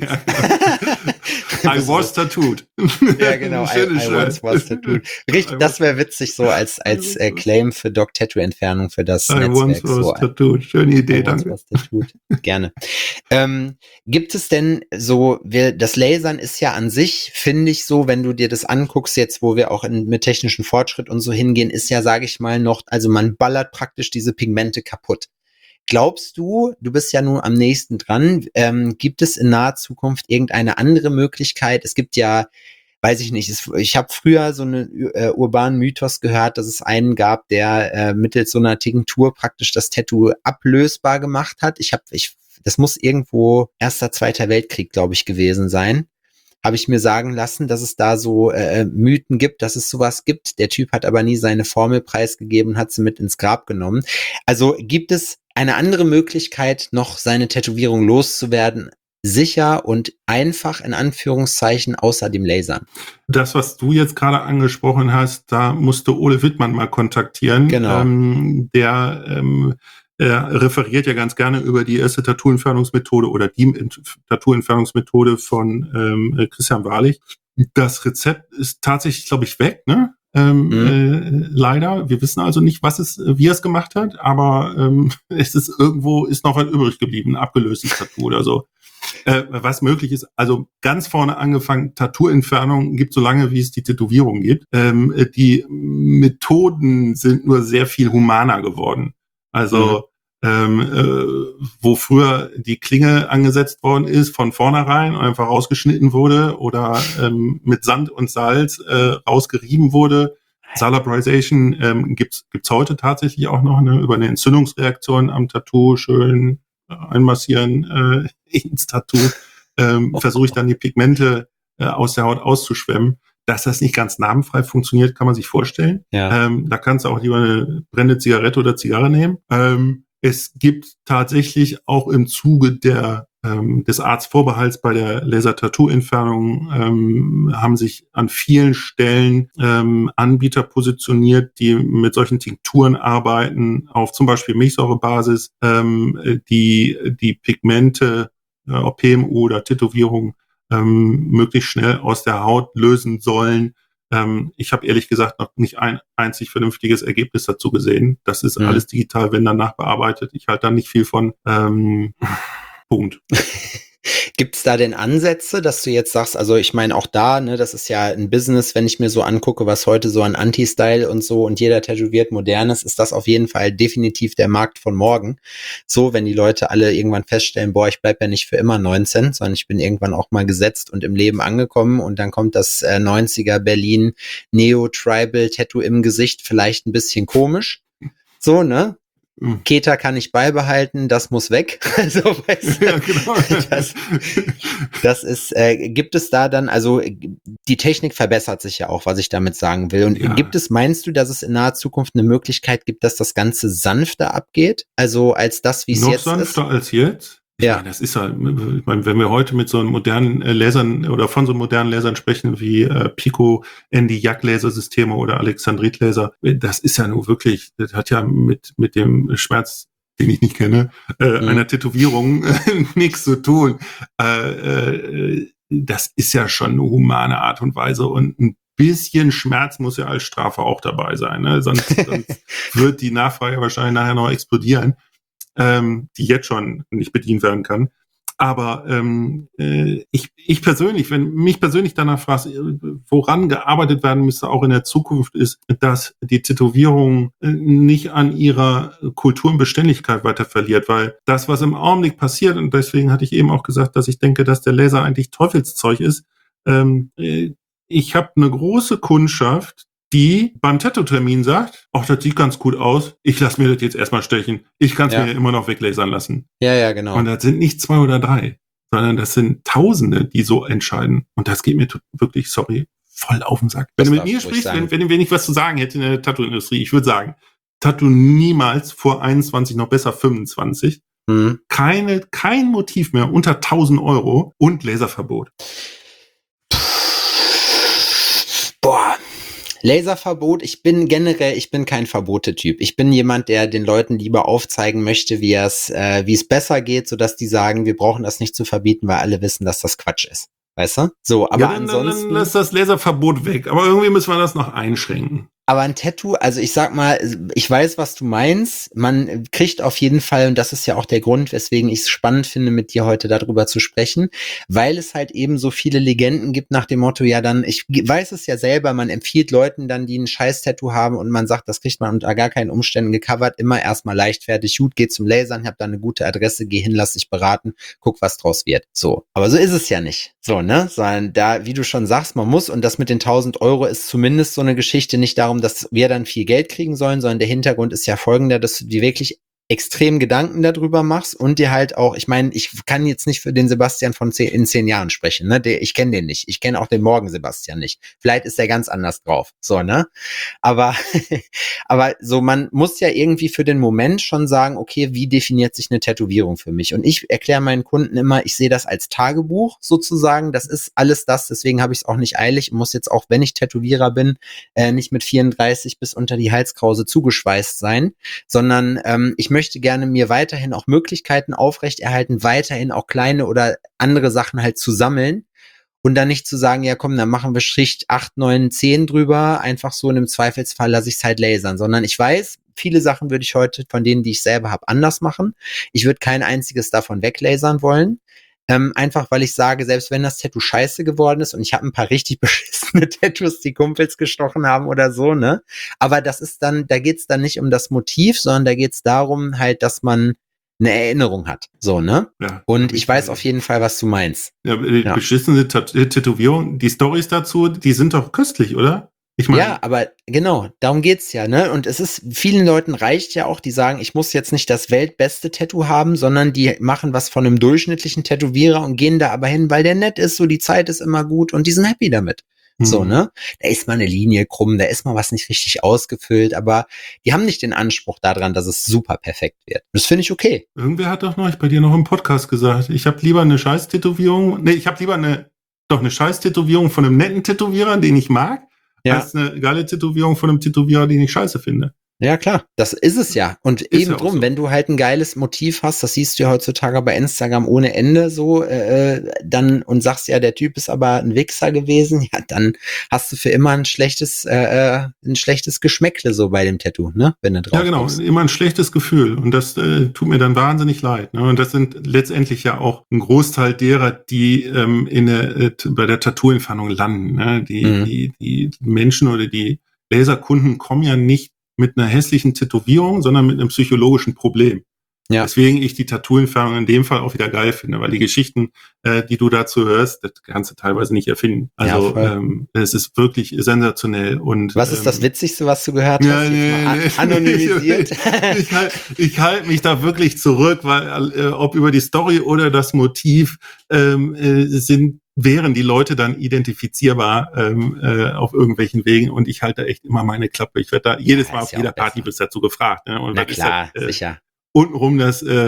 I was tattooed. Ja, genau. I, I once was tattooed. Richtig, das wäre witzig so als, als äh, Claim für Doc Tattoo Entfernung für das I Netzwerk. Once was so tattooed. Schöne Idee, I danke. Was tattooed. Gerne. ähm, gibt es denn so, wir, das Lasern ist ja an sich, finde ich so, wenn du dir das anguckst, jetzt wo wir auch in, mit technischen Fortschritt und so hingehen, ist ja, sage ich mal, noch, also man ballert praktisch diese Pigmente kaputt. Glaubst du, du bist ja nun am nächsten dran, ähm, gibt es in naher Zukunft irgendeine andere Möglichkeit? Es gibt ja, weiß ich nicht, es, ich habe früher so einen äh, urbanen Mythos gehört, dass es einen gab, der äh, mittels so einer Tinktur praktisch das Tattoo ablösbar gemacht hat. Ich habe, ich, das muss irgendwo Erster, Zweiter Weltkrieg, glaube ich, gewesen sein. Habe ich mir sagen lassen, dass es da so äh, Mythen gibt, dass es sowas gibt. Der Typ hat aber nie seine Formel preisgegeben, hat sie mit ins Grab genommen. Also gibt es eine andere Möglichkeit, noch seine Tätowierung loszuwerden, sicher und einfach in Anführungszeichen außer dem Lasern? Das, was du jetzt gerade angesprochen hast, da musste Ole Wittmann mal kontaktieren. Genau. Ähm, der ähm, er referiert ja ganz gerne über die erste Tattoo-Entfernungsmethode oder die Tattoo-Entfernungsmethode von ähm, Christian Wahrlich. Das Rezept ist tatsächlich, glaube ich, weg, ne? Ähm, mhm. äh, leider. Wir wissen also nicht, was es, wie er es gemacht hat, aber ähm, es ist irgendwo ist noch was übrig geblieben, ein abgelöstes Tattoo oder so. Äh, was möglich ist, also ganz vorne angefangen, Tattoo-Entfernung gibt so lange, wie es die Tätowierung gibt. Ähm, die Methoden sind nur sehr viel humaner geworden. Also mhm. ähm, äh, wo früher die Klinge angesetzt worden ist, von vornherein einfach rausgeschnitten wurde oder ähm, mit Sand und Salz äh, rausgerieben wurde. Salabrization ähm, gibt's gibt's heute tatsächlich auch noch, ne, über eine Entzündungsreaktion am Tattoo schön äh, einmassieren äh, ins Tattoo. Ähm, versuche ich dann die Pigmente äh, aus der Haut auszuschwemmen. Dass das nicht ganz namenfrei funktioniert, kann man sich vorstellen. Ja. Ähm, da kannst du auch lieber eine brennende Zigarette oder Zigarre nehmen. Ähm, es gibt tatsächlich auch im Zuge der ähm, des Arztvorbehalts bei der Laser-Tattoo-Entfernung ähm, haben sich an vielen Stellen ähm, Anbieter positioniert, die mit solchen Tinkturen arbeiten, auf zum Beispiel Milchsäurebasis, ähm, die die Pigmente, äh, ob P M U oder Tätowierung, ähm, möglichst schnell aus der Haut lösen sollen. Ähm, ich habe ehrlich gesagt noch nicht ein einzig vernünftiges Ergebnis dazu gesehen. Das ist mhm. alles digital, wenn danach bearbeitet. Ich halte da nicht viel von. Ähm, Punkt. Gibt es da denn Ansätze, dass du jetzt sagst, also ich meine auch da, ne, das ist ja ein Business, wenn ich mir so angucke, was heute so an Anti-Style und so und jeder tätowiert Modernes, ist das auf jeden Fall definitiv der Markt von morgen. So, wenn die Leute alle irgendwann feststellen, boah, ich bleib ja nicht für immer neunzehn, sondern ich bin irgendwann auch mal gesetzt und im Leben angekommen und dann kommt das äh, neunziger Berlin Neo-Tribal-Tattoo im Gesicht, vielleicht ein bisschen komisch. So, ne? Keter kann ich beibehalten, das muss weg. So, weißt du, ja, genau. das, das ist, äh, gibt es da dann, also die Technik verbessert sich ja auch, was ich damit sagen will. Und ja. gibt es, meinst du, dass es in naher Zukunft eine Möglichkeit gibt, dass das Ganze sanfter abgeht? Also als das, wie es jetzt ist? Noch sanfter als jetzt? Ja, meine, das ist ja, ich meine, wenn wir heute mit so einem modernen äh, Lasern oder von so modernen Lasern sprechen wie äh, Pico, Andy Jack Lasersysteme oder Alexandrit Laser, das ist ja nur wirklich, das hat ja mit mit dem Schmerz, den ich nicht kenne, äh, mhm. einer Tätowierung äh, nichts zu tun. Äh, äh, das ist ja schon eine humane Art und Weise und ein bisschen Schmerz muss ja als Strafe auch dabei sein, ne? Sonst, sonst wird die Nachfrage wahrscheinlich nachher noch explodieren. Ähm, die jetzt schon nicht bedient werden kann. Aber ähm, äh, ich, ich persönlich, wenn mich persönlich danach fragst, woran gearbeitet werden müsste, auch in der Zukunft, ist, dass die Tätowierung nicht an ihrer Kultur und Beständigkeit weiter verliert, weil das, was im Augenblick passiert, und deswegen hatte ich eben auch gesagt, dass ich denke, dass der Laser eigentlich Teufelszeug ist. Ähm, ich habe eine große Kundschaft, die beim Tattoo-Termin sagt, ach, das sieht ganz gut aus, ich lasse mir das jetzt erstmal stechen. Ich kann es Ja. mir immer noch weglasern lassen. Ja, ja, genau. Und das sind nicht zwei oder drei, sondern das sind Tausende, die so entscheiden. Und das geht mir t- wirklich, sorry, voll auf den Sack. Das Wenn du mit darfst mir du ruhig sprichst, sagen. wenn, wenn, wenn ich was zu sagen hätte in der Tattoo-Industrie, ich würde sagen, Tattoo niemals vor einundzwanzig, noch besser fünfundzwanzig. Hm. Keine, kein Motiv mehr unter tausend Euro und Laserverbot. Boah. Laserverbot, ich bin generell, ich bin kein Verbote-Typ. Ich bin jemand, der den Leuten lieber aufzeigen möchte, wie es, äh, wie es besser geht, sodass die sagen, wir brauchen das nicht zu verbieten, weil alle wissen, dass das Quatsch ist. Weißt du? So, aber ja, dann, ansonsten. Dann lass das Laserverbot weg. Aber irgendwie müssen wir das noch einschränken. Aber ein Tattoo, also ich sag mal, ich weiß, was du meinst. Man kriegt auf jeden Fall, und das ist ja auch der Grund, weswegen ich es spannend finde, mit dir heute darüber zu sprechen, weil es halt eben so viele Legenden gibt nach dem Motto, ja dann, ich weiß es ja selber, man empfiehlt Leuten dann, die ein Scheiß-Tattoo haben und man sagt, das kriegt man unter gar keinen Umständen gecovert, immer erstmal leichtfertig, gut, geh zum Lasern, hab da eine gute Adresse, geh hin, lass dich beraten, guck, was draus wird. So, aber so ist es ja nicht. So, ne? Sondern da, wie du schon sagst, man muss, und das mit den tausend Euro ist zumindest so eine Geschichte, nicht darum, dass wir dann viel Geld kriegen sollen, sondern der Hintergrund ist ja folgender, dass du dir wirklich extrem Gedanken darüber machst und dir halt auch, ich meine, ich kann jetzt nicht für den Sebastian von zehn, in zehn Jahren sprechen, ne? Der, ich kenne den nicht. Ich kenne auch den Morgen Sebastian nicht. Vielleicht ist er ganz anders drauf. So, ne? Aber, aber so, man muss ja irgendwie für den Moment schon sagen, okay, wie definiert sich eine Tätowierung für mich? Und ich erkläre meinen Kunden immer, ich sehe das als Tagebuch sozusagen. Das ist alles das, deswegen habe ich es auch nicht eilig und muss jetzt auch, wenn ich Tätowierer bin, äh, nicht mit vierunddreißig bis unter die Halskrause zugeschweißt sein, sondern ähm, ich möchte möchte gerne mir weiterhin auch Möglichkeiten aufrechterhalten, weiterhin auch kleine oder andere Sachen halt zu sammeln und dann nicht zu sagen, ja komm, dann machen wir Schicht acht, neun, zehn drüber, einfach so in einem Zweifelsfall lasse ich es halt lasern, sondern ich weiß, viele Sachen würde ich heute von denen, die ich selber habe, anders machen. Ich würde kein einziges davon weglasern wollen. Ähm, einfach, weil ich sage, selbst wenn das Tattoo scheiße geworden ist und ich habe ein paar richtig beschissene Tattoos, die Kumpels gestochen haben oder so, ne? Aber das ist dann, da geht's dann nicht um das Motiv, sondern da geht's darum halt, dass man eine Erinnerung hat, so, ne? Ja, und ich weiß auf jeden Fall, was du meinst. Ja, die Ja. beschissene Tat- Tätowierung, die Storys dazu, die sind doch köstlich, oder? Ich meine, Ja, aber genau, darum geht's ja, ne? Und es ist, vielen Leuten reicht ja auch, die sagen, ich muss jetzt nicht das weltbeste Tattoo haben, sondern die machen was von einem durchschnittlichen Tätowierer und gehen da aber hin, weil der nett ist, so die Zeit ist immer gut und die sind happy damit. Mhm. So, ne? Da ist mal eine Linie krumm, da ist mal was nicht richtig ausgefüllt, aber die haben nicht den Anspruch daran, dass es super perfekt wird. Das finde ich okay. Irgendwer hat doch neulich bei dir noch im Podcast gesagt, ich habe lieber eine Scheiß-Tätowierung, nee, ich habe lieber eine, doch eine Scheiß-Tätowierung von einem netten Tätowierer, den ich mag, Ja. als eine geile Tätowierung von einem Tätowierer, den ich scheiße finde. Ja, klar, das ist es ja. Und Ist eben ja auch drum, so. wenn du halt ein geiles Motiv hast, das siehst du ja heutzutage bei Instagram ohne Ende so, äh, dann und sagst ja, der Typ ist aber ein Wichser gewesen, ja, dann hast du für immer ein schlechtes, äh, ein schlechtes Geschmäckle so bei dem Tattoo, ne? Wenn du drauf Ja, genau, guckst. immer ein schlechtes Gefühl und das äh, tut mir dann wahnsinnig leid. Ne? Und das sind letztendlich ja auch ein Großteil derer, die ähm, in der, äh, bei der Tattoo-Entfernung landen. Ne? Die, Mhm. die, die Menschen oder die Laserkunden kommen ja nicht mit einer hässlichen Tätowierung, sondern mit einem psychologischen Problem. Ja. Deswegen ich die Tattoo-Entfernung in dem Fall auch wieder geil finde, weil die Geschichten, äh, die du dazu hörst, das kannst du teilweise nicht erfinden. Also Ja, voll. ähm, es ist wirklich sensationell. Und Was ist das ähm, Witzigste, was du gehört Ja, hast? nee, Jetzt mal nee. an- Anonymisiert. ich halte ich halt mich da wirklich zurück, weil äh, ob über die Story oder das Motiv ähm, äh, sind, wären die Leute dann identifizierbar ähm, äh, auf irgendwelchen Wegen und ich halte echt immer meine Klappe. Ich werde da jedes Ja, Mal ist auf ja jeder auch Party besser. bis dazu gefragt. Ne? Und Na was ist klar, das, äh, sicher. untenrum das äh,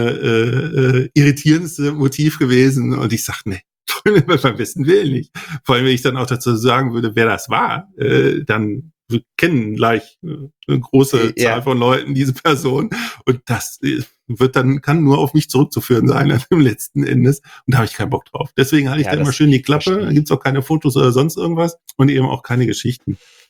äh, irritierendste Motiv gewesen und ich sag, nee, beim besten Willen nicht. Vor allem, wenn ich dann auch dazu sagen würde, wer das war, äh, dann wir kennen gleich äh, eine große Ja. Zahl von Leuten diese Person und das äh, wird dann, kann nur auf mich zurückzuführen sein dann im letzten Endes und da habe ich keinen Bock drauf. Deswegen halte ich Ja, da immer das schön die Klappe, verstehe da ich. gibt's auch keine Fotos oder sonst irgendwas und eben auch keine Geschichten.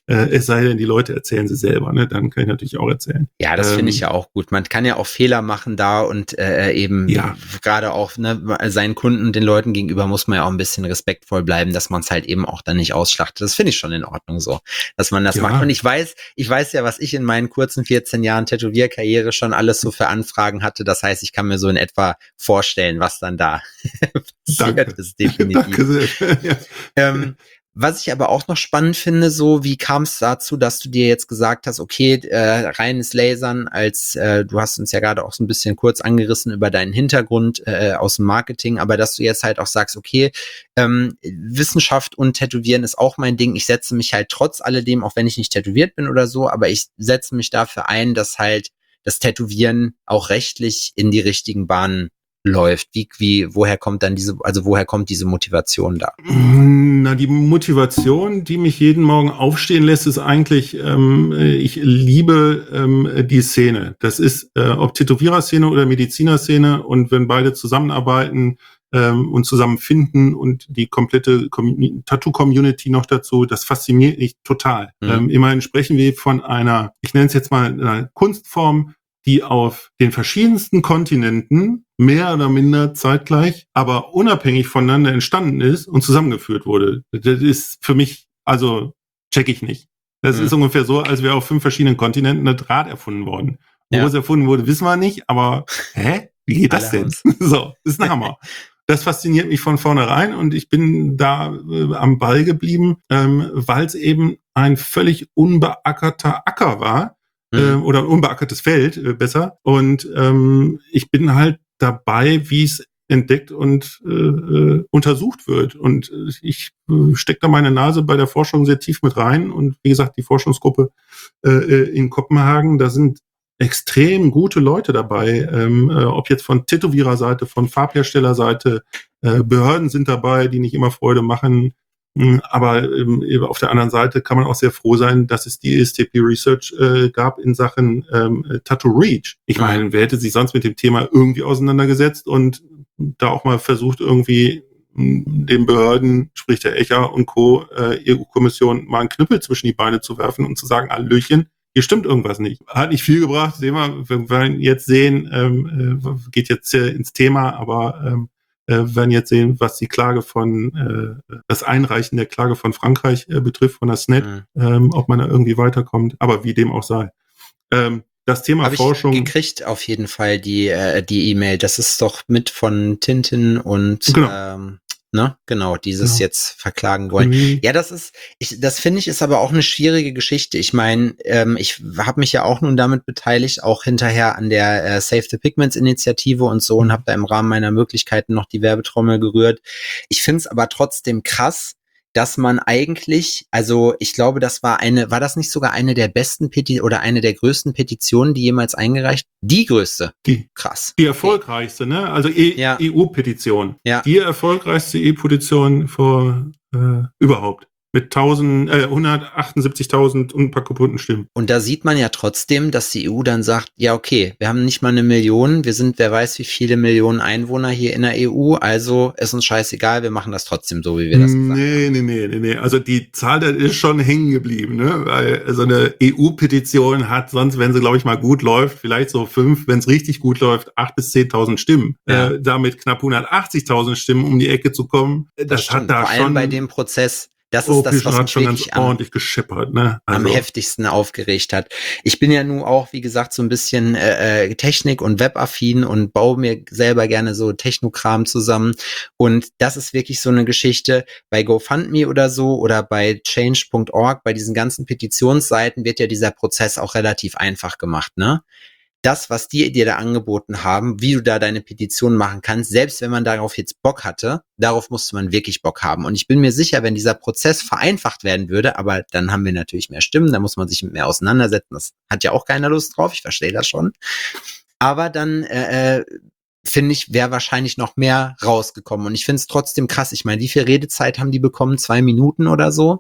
Äh, es sei denn, die Leute erzählen sie selber, ne? Dann kann ich natürlich auch erzählen. Ja, das ähm, finde ich ja auch gut. Man kann ja auch Fehler machen da und äh, eben ja. gerade auch ne, seinen Kunden, den Leuten gegenüber muss man ja auch ein bisschen respektvoll bleiben, dass man es halt eben auch dann nicht ausschlachtet. Das finde ich schon in Ordnung so, dass man das Ja. macht. Und ich weiß, ich weiß ja, was ich in meinen kurzen vierzehn Jahren Tätowierkarriere schon alles so für Anfragen hatte. Das heißt, ich kann mir so in etwa vorstellen, was dann da passiert Danke. ist, definitiv. Danke sehr. Ja. Ähm, was ich aber auch noch spannend finde, so wie kam es dazu, dass du dir jetzt gesagt hast, okay, äh, reines Lasern, als äh, du hast uns ja gerade auch so ein bisschen kurz angerissen über deinen Hintergrund äh, aus dem Marketing, aber dass du jetzt halt auch sagst, okay, ähm, Wissenschaft und Tätowieren ist auch mein Ding. Ich setze mich halt trotz alledem, auch wenn ich nicht tätowiert bin oder so, aber ich setze mich dafür ein, dass halt das Tätowieren auch rechtlich in die richtigen Bahnen läuft. Wie, wie, woher kommt dann diese, also woher kommt diese Motivation da? Na, die Motivation, die mich jeden Morgen aufstehen lässt, ist eigentlich, ähm, ich liebe ähm, die Szene. Das ist äh, ob Tätowierer-Szene oder Mediziner-Szene, und wenn beide zusammenarbeiten ähm, und zusammenfinden und die komplette Com- Tattoo-Community noch dazu, das fasziniert mich total. Mhm. Ähm, immerhin sprechen wir von einer, ich nenne es jetzt mal einer Kunstform, die auf den verschiedensten Kontinenten mehr oder minder zeitgleich, aber unabhängig voneinander entstanden ist und zusammengeführt wurde. Das ist für mich, also check ich nicht. Das mhm. ist ungefähr so, als wäre auf fünf verschiedenen Kontinenten ein Draht erfunden worden. Wo ja. es erfunden wurde, wissen wir nicht, aber hä? Wie geht das denn? So, ist ein Hammer. Das fasziniert mich von vornherein, und ich bin da äh, am Ball geblieben, ähm, weil es eben ein völlig unbeackerter Acker war. Mhm. Oder ein unbeackertes Feld, äh, besser. Und ähm, ich bin halt dabei, wie es entdeckt und äh, äh, untersucht wird. Und ich äh, stecke da meine Nase bei der Forschung sehr tief mit rein. Und wie gesagt, die Forschungsgruppe äh, in Kopenhagen, da sind extrem gute Leute dabei. Ähm, äh, ob jetzt von Tätowiererseite, von Farbherstellerseite, äh, Behörden sind dabei, die nicht immer Freude machen. Aber ähm, auf der anderen Seite kann man auch sehr froh sein, dass es die E S T P Research äh, gab in Sachen ähm, Tattoo Reach. Ich meine, wer hätte sich sonst mit dem Thema irgendwie auseinandergesetzt und da auch mal versucht, irgendwie mh, den Behörden, sprich der E C H A und Co., äh, E U-Kommission, mal einen Knüppel zwischen die Beine zu werfen und zu sagen, Hallöchen, hier stimmt irgendwas nicht. Hat nicht viel gebracht, sehen wir, wir werden jetzt sehen, ähm, äh, geht jetzt äh, ins Thema, aber ähm, Wir werden jetzt sehen, was die Klage von, äh, das Einreichen der Klage von Frankreich äh, betrifft, von der S N E T, mhm. ähm, ob man da irgendwie weiterkommt, aber wie dem auch sei. Ähm, das Thema Hab Forschung. Ich gekriegt auf jeden Fall die äh, die E-Mail. Das ist doch mit von Tintin und genau. ähm, ne, genau, dieses genau. jetzt verklagen wollen. Mhm. Ja, das ist, ich, das finde ich ist aber auch eine schwierige Geschichte. Ich meine, ähm, ich habe mich ja auch nun damit beteiligt, auch hinterher an der äh, Save the Pigments Initiative und so, und habe da im Rahmen meiner Möglichkeiten noch die Werbetrommel gerührt. Ich finde es aber trotzdem krass, dass man eigentlich, also ich glaube, das war eine, war das nicht sogar eine der besten Peti- oder eine der größten Petitionen, die jemals eingereicht? Die größte. Die, krass. Die erfolgreichste, ne? Also e- ja. E U-Petition. Ja. Die erfolgreichste E U-Petition vor äh, überhaupt. Mit tausend, äh, hundertachtundsiebzigtausend und ein paar kaputten Stimmen. Und da sieht man ja trotzdem, dass die E U dann sagt, ja okay, wir haben nicht mal eine Million, wir sind, wer weiß wie viele Millionen Einwohner hier in der E U, also ist uns scheißegal, wir machen das trotzdem so, wie wir das gesagt nee, haben. Nee, nee, nee, nee, also die Zahl, das ist schon hängen geblieben, ne, weil so eine E U-Petition hat sonst, wenn sie, glaube ich, mal gut läuft, vielleicht so fünf, wenn es richtig gut läuft, acht bis zehntausend Stimmen. Ja. Äh, damit knapp hundertachtzigtausend Stimmen, um die Ecke zu kommen. Das, das hat da Vor allem schon bei dem Prozess. Das ist das, was mich schon wirklich ganz ordentlich am, gescheppert, ne? Also. am heftigsten aufgeregt hat. Ich bin ja nun auch, wie gesagt, so ein bisschen äh, Technik- und Webaffin und baue mir selber gerne so Technokram zusammen. Und das ist wirklich so eine Geschichte. Bei GoFundMe oder so oder bei change Punkt org, bei diesen ganzen Petitionsseiten wird ja dieser Prozess auch relativ einfach gemacht, ne? Das, was die dir da angeboten haben, wie du da deine Petition machen kannst, selbst wenn man darauf jetzt Bock hatte, darauf musste man wirklich Bock haben. Und ich bin mir sicher, wenn dieser Prozess vereinfacht werden würde, aber dann haben wir natürlich mehr Stimmen, da muss man sich mit mehr auseinandersetzen. Das hat ja auch keiner Lust drauf, ich verstehe das schon. Aber dann, äh, finde ich, wäre wahrscheinlich noch mehr rausgekommen. Und ich finde es trotzdem krass. Ich meine, wie viel Redezeit haben die bekommen? Zwei Minuten oder so?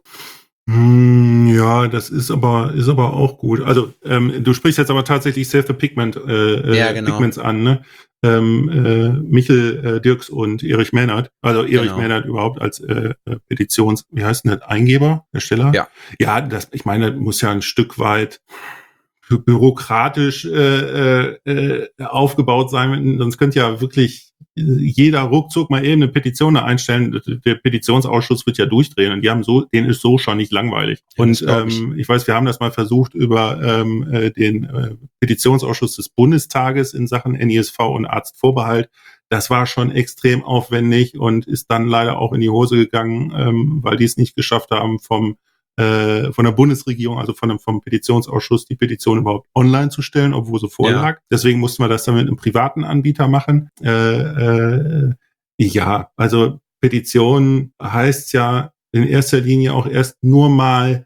Ja, das ist aber ist aber auch gut. Also ähm, du sprichst jetzt aber tatsächlich Save the Pigment, äh, ja, genau. Pigments an, ne? ähm, äh, Michel äh, Dirks und Erich Mähnert. Also Erich Genau. Mähnert überhaupt als äh, Petitions, wie heißt denn das, Eingeber, Ersteller? Ja. Ja, das, ich meine, muss ja ein Stück weit bürokratisch äh, äh, aufgebaut sein, sonst könnte ja wirklich jeder ruckzuck mal eben eine Petition da einstellen. Der Petitionsausschuss wird ja durchdrehen und die haben so, denen ist so schon nicht langweilig. Ja, das und glaub ich. ähm, ich weiß, wir haben das mal versucht über ähm, äh, den äh, Petitionsausschuss des Bundestages in Sachen N I S V und Arztvorbehalt. Das war schon extrem aufwendig und ist dann leider auch in die Hose gegangen, ähm, weil die es nicht geschafft haben, vom äh, von der Bundesregierung, also von dem, vom Petitionsausschuss, die Petition überhaupt online zu stellen, obwohl sie vorlag. Ja. Deswegen mussten wir das dann mit einem privaten Anbieter machen. Äh, äh, ja, also Petition heißt ja in erster Linie auch erst nur mal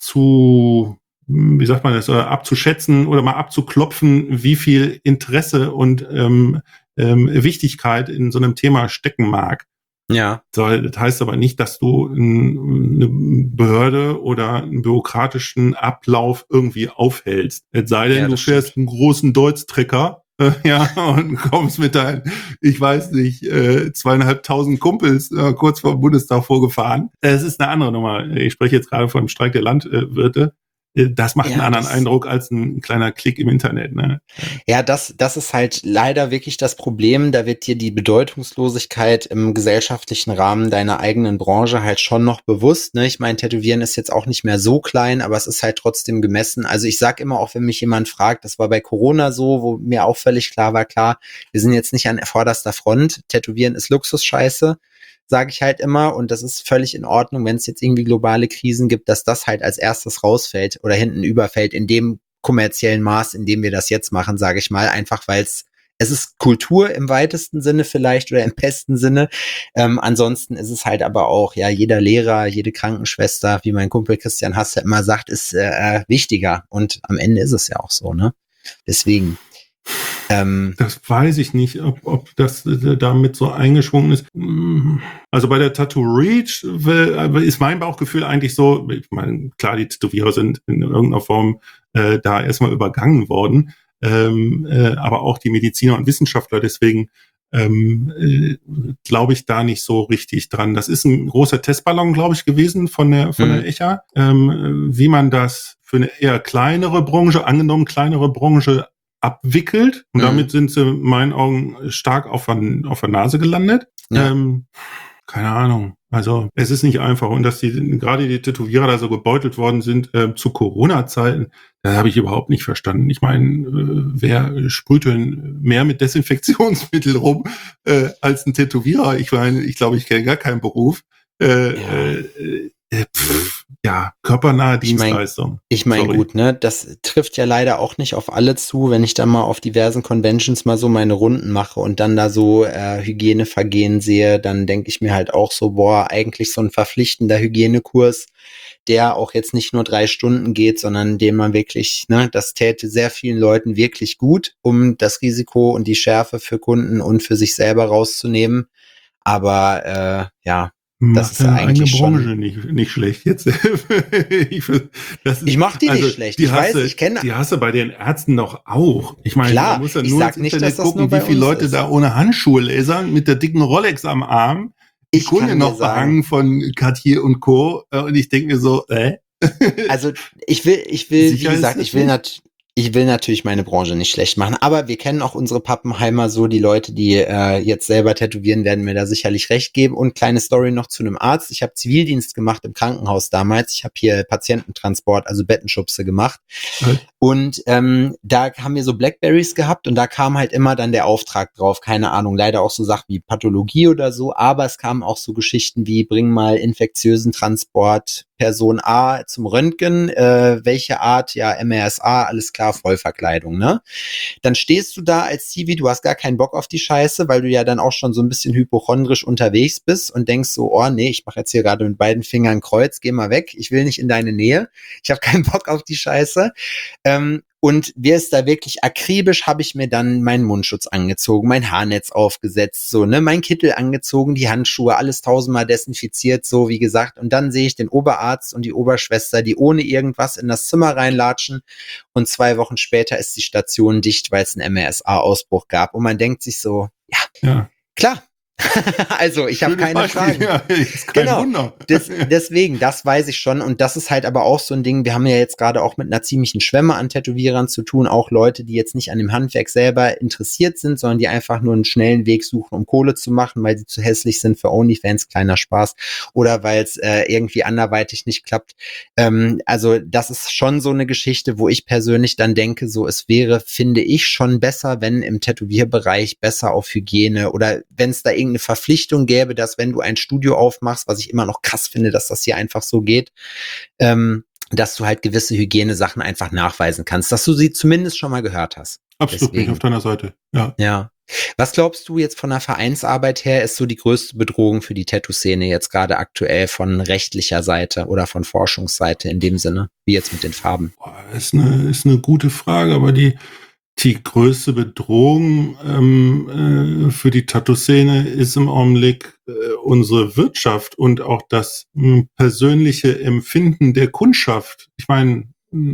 abzu, wie sagt man das, oder abzuschätzen oder mal abzuklopfen, wie viel Interesse und ähm, ähm, Wichtigkeit in so einem Thema stecken mag. Ja. So, das heißt aber nicht, dass du eine Behörde oder einen bürokratischen Ablauf irgendwie aufhältst. Es sei denn, ja, du fährst stimmt. einen großen Deutz-Trecker, äh, ja, und kommst mit deinen, ich weiß nicht, äh, zweieinhalbtausend Kumpels äh, kurz vor dem Bundestag vorgefahren. Das ist eine andere Nummer. Ich spreche jetzt gerade vom Streik der Landwirte. Das macht ja, einen anderen Eindruck als ein kleiner Klick im Internet, ne? Ja, das, das ist halt leider wirklich das Problem. Da wird dir die Bedeutungslosigkeit im gesellschaftlichen Rahmen deiner eigenen Branche halt schon noch bewusst, ne? Ich meine, Tätowieren ist jetzt auch nicht mehr so klein, aber es ist halt trotzdem gemessen. Also ich sag immer auch, wenn mich jemand fragt, das war bei Corona so, wo mir auch völlig klar war, klar, wir sind jetzt nicht an vorderster Front. Tätowieren ist Luxusscheiße, sage ich halt immer, und das ist völlig in Ordnung, wenn es jetzt irgendwie globale Krisen gibt, dass das halt als erstes rausfällt oder hinten überfällt in dem kommerziellen Maß, in dem wir das jetzt machen, sage ich mal, einfach weil es es ist Kultur im weitesten Sinne vielleicht oder im besten Sinne. Ähm, ansonsten ist es halt aber auch, ja, jeder Lehrer, jede Krankenschwester, wie mein Kumpel Christian Hasse immer sagt, ist äh, wichtiger, und am Ende ist es ja auch so, ne? Deswegen. Ähm, das weiß ich nicht, ob, ob das äh, damit so eingeschwungen ist. Also bei der Tattoo Reach äh, ist mein Bauchgefühl eigentlich so, ich meine, klar, die Tätowierer sind in irgendeiner Form äh, da erstmal übergangen worden, ähm, äh, aber auch die Mediziner und Wissenschaftler, deswegen ähm, äh, glaube ich da nicht so richtig dran. Das ist ein großer Testballon, glaube ich, gewesen von der, von mhm. der Echa, ähm, wie man das für eine eher kleinere Branche, angenommen kleinere Branche, abwickelt. Und mhm. damit sind sie in meinen Augen stark auf der, auf der Nase gelandet. Ja. Ähm, keine Ahnung. Also es ist nicht einfach. Und dass die gerade die Tätowierer da so gebeutelt worden sind äh, zu Corona-Zeiten, das habe ich überhaupt nicht verstanden. Ich meine, äh, wer sprüht denn mehr mit Desinfektionsmittel rum äh, als ein Tätowierer? Ich meine, ich glaube, ich kenne gar keinen Beruf. Äh, ja. äh, äh, pff, ja, körpernahe Dienstleistung. Ich meine, ich mein, gut, ne, das trifft ja leider auch nicht auf alle zu, wenn ich dann mal auf diversen Conventions mal so meine Runden mache und dann da so äh, Hygienevergehen sehe, dann denke ich mir halt auch so, boah, eigentlich so ein verpflichtender Hygienekurs, der auch jetzt nicht nur drei Stunden geht, sondern den man wirklich, ne, das täte sehr vielen Leuten wirklich gut, um das Risiko und die Schärfe für Kunden und für sich selber rauszunehmen. Aber äh, ja, das ist ja eigentlich Branche schon nicht, nicht schlecht jetzt. ich das ist, ich mach die also nicht schlecht. Die ich hasse, weiß, ich kenne. Die hasse bei den Ärzten doch auch. Ich meine, klar, man muss ja ich nur sag ins nicht, Internet dass das gucken, nur bei wie viele uns Leute ist. da ohne Handschuhe lasern, mit der dicken Rolex am Arm. Die Ich Kunde noch behangen von Cartier und Co. Und ich denke mir so, äh? Also ich will, ich will, Sicher wie gesagt, ich will natürlich. Ich will natürlich meine Branche nicht schlecht machen, aber wir kennen auch unsere Pappenheimer so, die Leute, die äh, jetzt selber tätowieren, werden mir da sicherlich recht geben. Und kleine Story noch zu einem Arzt. Ich habe Zivildienst gemacht im Krankenhaus damals. Ich habe hier Patiententransport, also Bettenschubse gemacht. Mhm. Und ähm, da haben wir so Blackberries gehabt und da kam halt immer dann der Auftrag drauf. Keine Ahnung, leider auch so Sachen wie Pathologie oder so, aber es kamen auch so Geschichten wie, bring mal infektiösen Transport Person A zum Röntgen, äh, welche Art, ja, M R S A, alles klar, Vollverkleidung, ne? Dann stehst du da als Zivi, du hast gar keinen Bock auf die Scheiße, weil du ja dann auch schon so ein bisschen hypochondrisch unterwegs bist und denkst so, oh nee, ich mache jetzt hier gerade mit beiden Fingern Kreuz, geh mal weg, ich will nicht in deine Nähe, ich habe keinen Bock auf die Scheiße. Ähm, Und wir ist da wirklich akribisch, habe ich mir dann meinen Mundschutz angezogen, mein Haarnetz aufgesetzt, so, ne, mein Kittel angezogen, die Handschuhe, alles tausendmal desinfiziert, so wie gesagt. Und dann sehe ich den Oberarzt und die Oberschwester, die ohne irgendwas in das Zimmer reinlatschen. Und zwei Wochen später ist die Station dicht, weil es einen M R S A-Ausbruch gab. Und man denkt sich so, ja, Ja. klar. Also, ich habe keine Beispiel. Fragen. Ja, ist kein Genau. Wunder. Des, deswegen, das weiß ich schon. Und das ist halt aber auch so ein Ding, wir haben ja jetzt gerade auch mit einer ziemlichen Schwemme an Tätowierern zu tun. Auch Leute, die jetzt nicht an dem Handwerk selber interessiert sind, sondern die einfach nur einen schnellen Weg suchen, um Kohle zu machen, weil sie zu hässlich sind für OnlyFans, kleiner Spaß. Oder weil es äh, irgendwie anderweitig nicht klappt. Ähm, also das ist schon so eine Geschichte, wo ich persönlich dann denke, so es wäre, finde ich, schon besser, wenn im Tätowierbereich besser auf Hygiene oder wenn es da irgendeine Verpflichtung gäbe, dass wenn du ein Studio aufmachst, was ich immer noch krass finde, dass das hier einfach so geht, ähm, dass du halt gewisse Hygienesachen einfach nachweisen kannst, dass du sie zumindest schon mal gehört hast. Absolut bin ich Deswegen. auf deiner Seite. Ja. Ja. Was glaubst du jetzt von der Vereinsarbeit her ist so die größte Bedrohung für die Tattoo-Szene jetzt gerade aktuell von rechtlicher Seite oder von Forschungsseite in dem Sinne, wie jetzt mit den Farben? Boah, ist eine, ist eine gute Frage, aber die, die größte Bedrohung ähm, äh, für die Tattoo-Szene ist im Augenblick äh, unsere Wirtschaft und auch das mh, persönliche Empfinden der Kundschaft. Ich meine,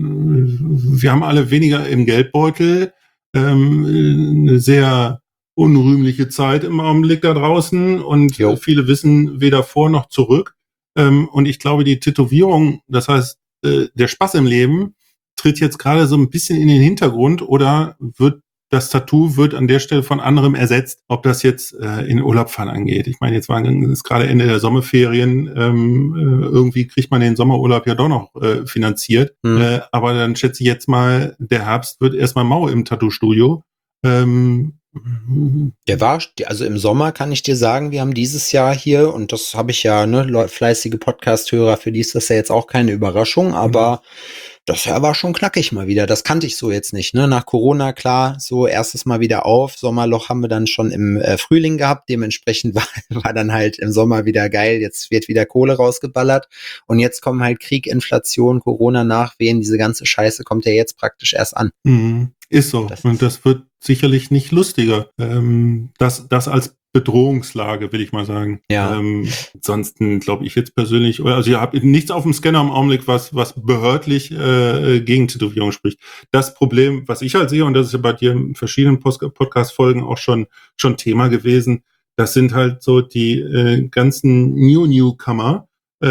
wir haben alle weniger im Geldbeutel, ähm, eine sehr unrühmliche Zeit im Augenblick da draußen und Jo. viele wissen weder vor noch zurück. Ähm, und ich glaube, die Tätowierung, das heißt, äh, der Spaß im Leben, tritt jetzt gerade so ein bisschen in den Hintergrund oder wird das Tattoo wird an der Stelle von anderem ersetzt, ob das jetzt äh, in Urlaub fahren angeht. Ich meine, jetzt war es gerade Ende der Sommerferien, ähm, äh, irgendwie kriegt man den Sommerurlaub ja doch noch äh, finanziert. Hm. Äh, aber dann schätze ich jetzt mal, der Herbst wird erstmal mau im Tattoo-Studio. Ähm, Der war, also im Sommer kann ich dir sagen, wir haben dieses Jahr hier, und das habe ich ja, ne, Leu- fleißige Podcast-Hörer, für die ist das ja jetzt auch keine Überraschung, aber das Jahr war schon knackig mal wieder. Das kannte ich so jetzt nicht, ne? Nach Corona, klar, so erstes Mal wieder auf. Sommerloch haben wir dann schon im äh, Frühling gehabt. Dementsprechend war, war dann halt im Sommer wieder geil. Jetzt wird wieder Kohle rausgeballert. Und jetzt kommen halt Krieg, Inflation, Corona, Nachwehen. Diese ganze Scheiße kommt ja jetzt praktisch erst an. Mhm. Ist so. Das Und ist- das wird sicherlich nicht lustiger. Ähm, das, das als Bedrohungslage, will ich mal sagen. Ja. Ähm, ansonsten glaube ich jetzt persönlich, oder- also ihr habt nichts auf dem Scanner im Augenblick, was, was behördlich äh, gegen Tätowierung spricht. Das Problem, was ich halt sehe, und das ist ja bei dir in verschiedenen Post- Podcast-Folgen auch schon, schon Thema gewesen, das sind halt so die äh, ganzen New-Newcomer.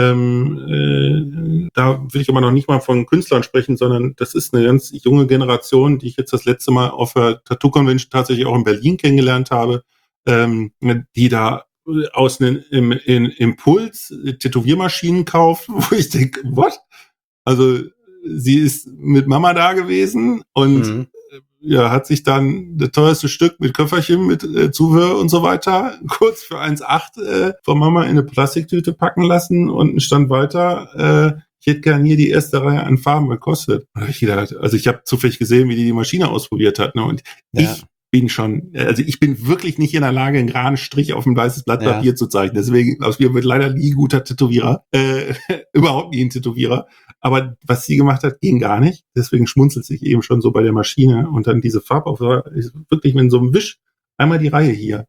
Ähm, äh, da will ich aber noch nicht mal von Künstlern sprechen, sondern das ist eine ganz junge Generation, die ich jetzt das letzte Mal auf der Tattoo Convention tatsächlich auch in Berlin kennengelernt habe, ähm, die da aus einem im, in Impuls Tätowiermaschinen kauft, wo ich denke, what? Also sie ist mit Mama da gewesen und Mhm. ja, hat sich dann das teuerste Stück mit Köfferchen, mit äh, Zubehör und so weiter, kurz für eins Komma acht äh, von Mama in eine Plastiktüte packen lassen und ein Stand weiter, äh, ich hätte gern hier die erste Reihe an Farben gekostet. Da hab ich gedacht, also ich habe zufällig gesehen, wie die die Maschine ausprobiert hat, ne? Und Ja. ich bin schon, also ich bin wirklich nicht in der Lage, einen geraden Strich auf ein weißes Blatt Ja. Papier zu zeichnen. Deswegen, aus mir wird leider nie ein guter Tätowierer, äh, überhaupt nie ein Tätowierer. Aber was sie gemacht hat, ging gar nicht. Deswegen schmunzelt sich eben schon so bei der Maschine. Und dann diese Farbaufwahl ist wirklich mit so einem Wisch einmal die Reihe hier.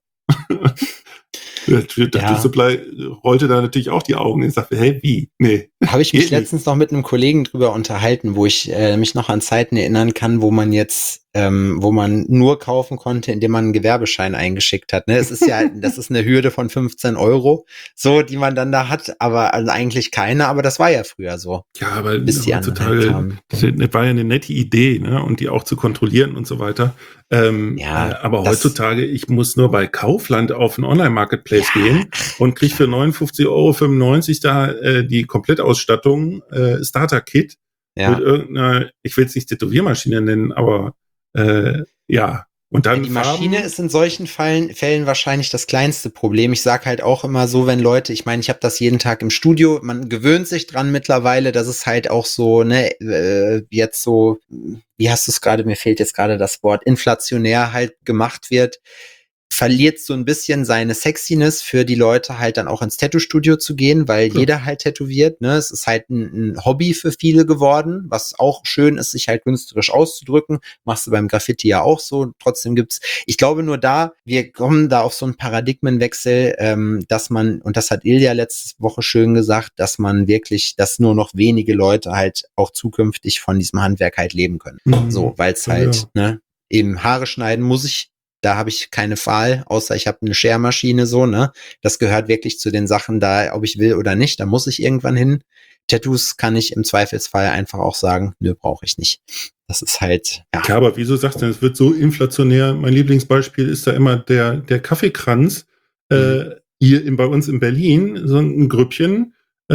Der Ja. Supply rollte da natürlich auch die Augen. Ich sagte, hey, wie? Nee. Habe ich mich Geht nicht. letztens noch mit einem Kollegen drüber unterhalten, wo ich äh, mich noch an Zeiten erinnern kann, wo man jetzt, ähm, wo man nur kaufen konnte, indem man einen Gewerbeschein eingeschickt hat. Ne? Es ist ja, das ist eine Hürde von fünfzehn Euro, so, die man dann da hat, aber also eigentlich keine, aber das war ja früher so. Ja, aber Bis die anderen halt heutzutage, kamen. das war ja eine nette Idee, ne? Und die auch zu kontrollieren und so weiter. Ähm, Ja, äh, aber das- heutzutage, ich muss nur bei Kaufland auf einen Online-Marketplace Ja. gehen und krieg für neunundfünfzig Euro fünfundneunzig da äh, die Komplettausstattung, äh, Starter-Kit Ja. mit irgendeiner, ich will es nicht Tätowiermaschine nennen, aber äh, ja. Und dann Die Maschine Farben. ist in solchen Fällen, Fällen wahrscheinlich das kleinste Problem. Ich sag halt auch immer so, wenn Leute, ich meine, ich habe das jeden Tag im Studio, man gewöhnt sich dran mittlerweile, dass es halt auch so, ne, äh, jetzt so, wie hast du es gerade, mir fehlt jetzt gerade das Wort, inflationär halt gemacht wird. verliert so ein bisschen seine Sexiness für die Leute halt dann auch ins Tattoo-Studio zu gehen, weil ja. jeder halt tätowiert, ne? Es ist halt ein, ein Hobby für viele geworden, was auch schön ist, sich halt künstlerisch auszudrücken. Machst du beim Graffiti ja auch so. Trotzdem gibt's, ich glaube nur da, wir kommen da auf so einen Paradigmenwechsel, ähm, dass man, und das hat Ilja letzte Woche schön gesagt, dass man wirklich, dass nur noch wenige Leute halt auch zukünftig von diesem Handwerk halt leben können. Mhm. So, weil es halt, ja. ne, eben Haare schneiden muss ich. Da habe ich keine Wahl, außer ich habe eine Schermaschine so, ne? Das gehört wirklich zu den Sachen da, ob ich will oder nicht, da muss ich irgendwann hin. Tattoos kann ich im Zweifelsfall einfach auch sagen, nö, brauche ich nicht. Das ist halt, ja. Ja, aber wieso sagst du denn, es wird so inflationär? Mein Lieblingsbeispiel ist da immer der, der Kaffeekranz. Mhm. Äh, hier in, bei uns in Berlin, so ein Grüppchen, äh,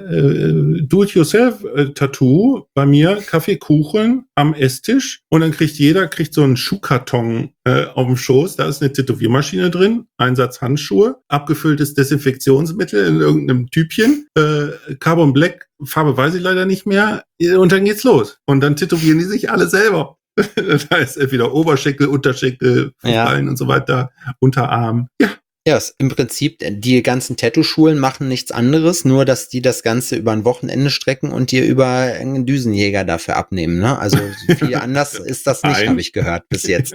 äh, Do-it-yourself-Tattoo bei mir, Kaffeekuchen am Esstisch und dann kriegt jeder kriegt so einen Schuhkarton äh, auf dem Schoß, da ist eine Tätowiermaschine drin, ein Satz Handschuhe, abgefülltes Desinfektionsmittel in irgendeinem Tübchen, äh, Carbon Black, Farbe weiß ich leider nicht mehr und dann geht's los. Und dann tätowieren die sich alle selber. Das heißt entweder Oberschenkel, Unterschenkel, Fallen ja. und so weiter, Unterarm, ja. Ja, im Prinzip, die ganzen Tattoo-Schulen machen nichts anderes, nur dass die das Ganze über ein Wochenende strecken und dir über einen Düsenjäger dafür abnehmen, ne? Also viel anders ist das nicht, habe ich gehört bis jetzt.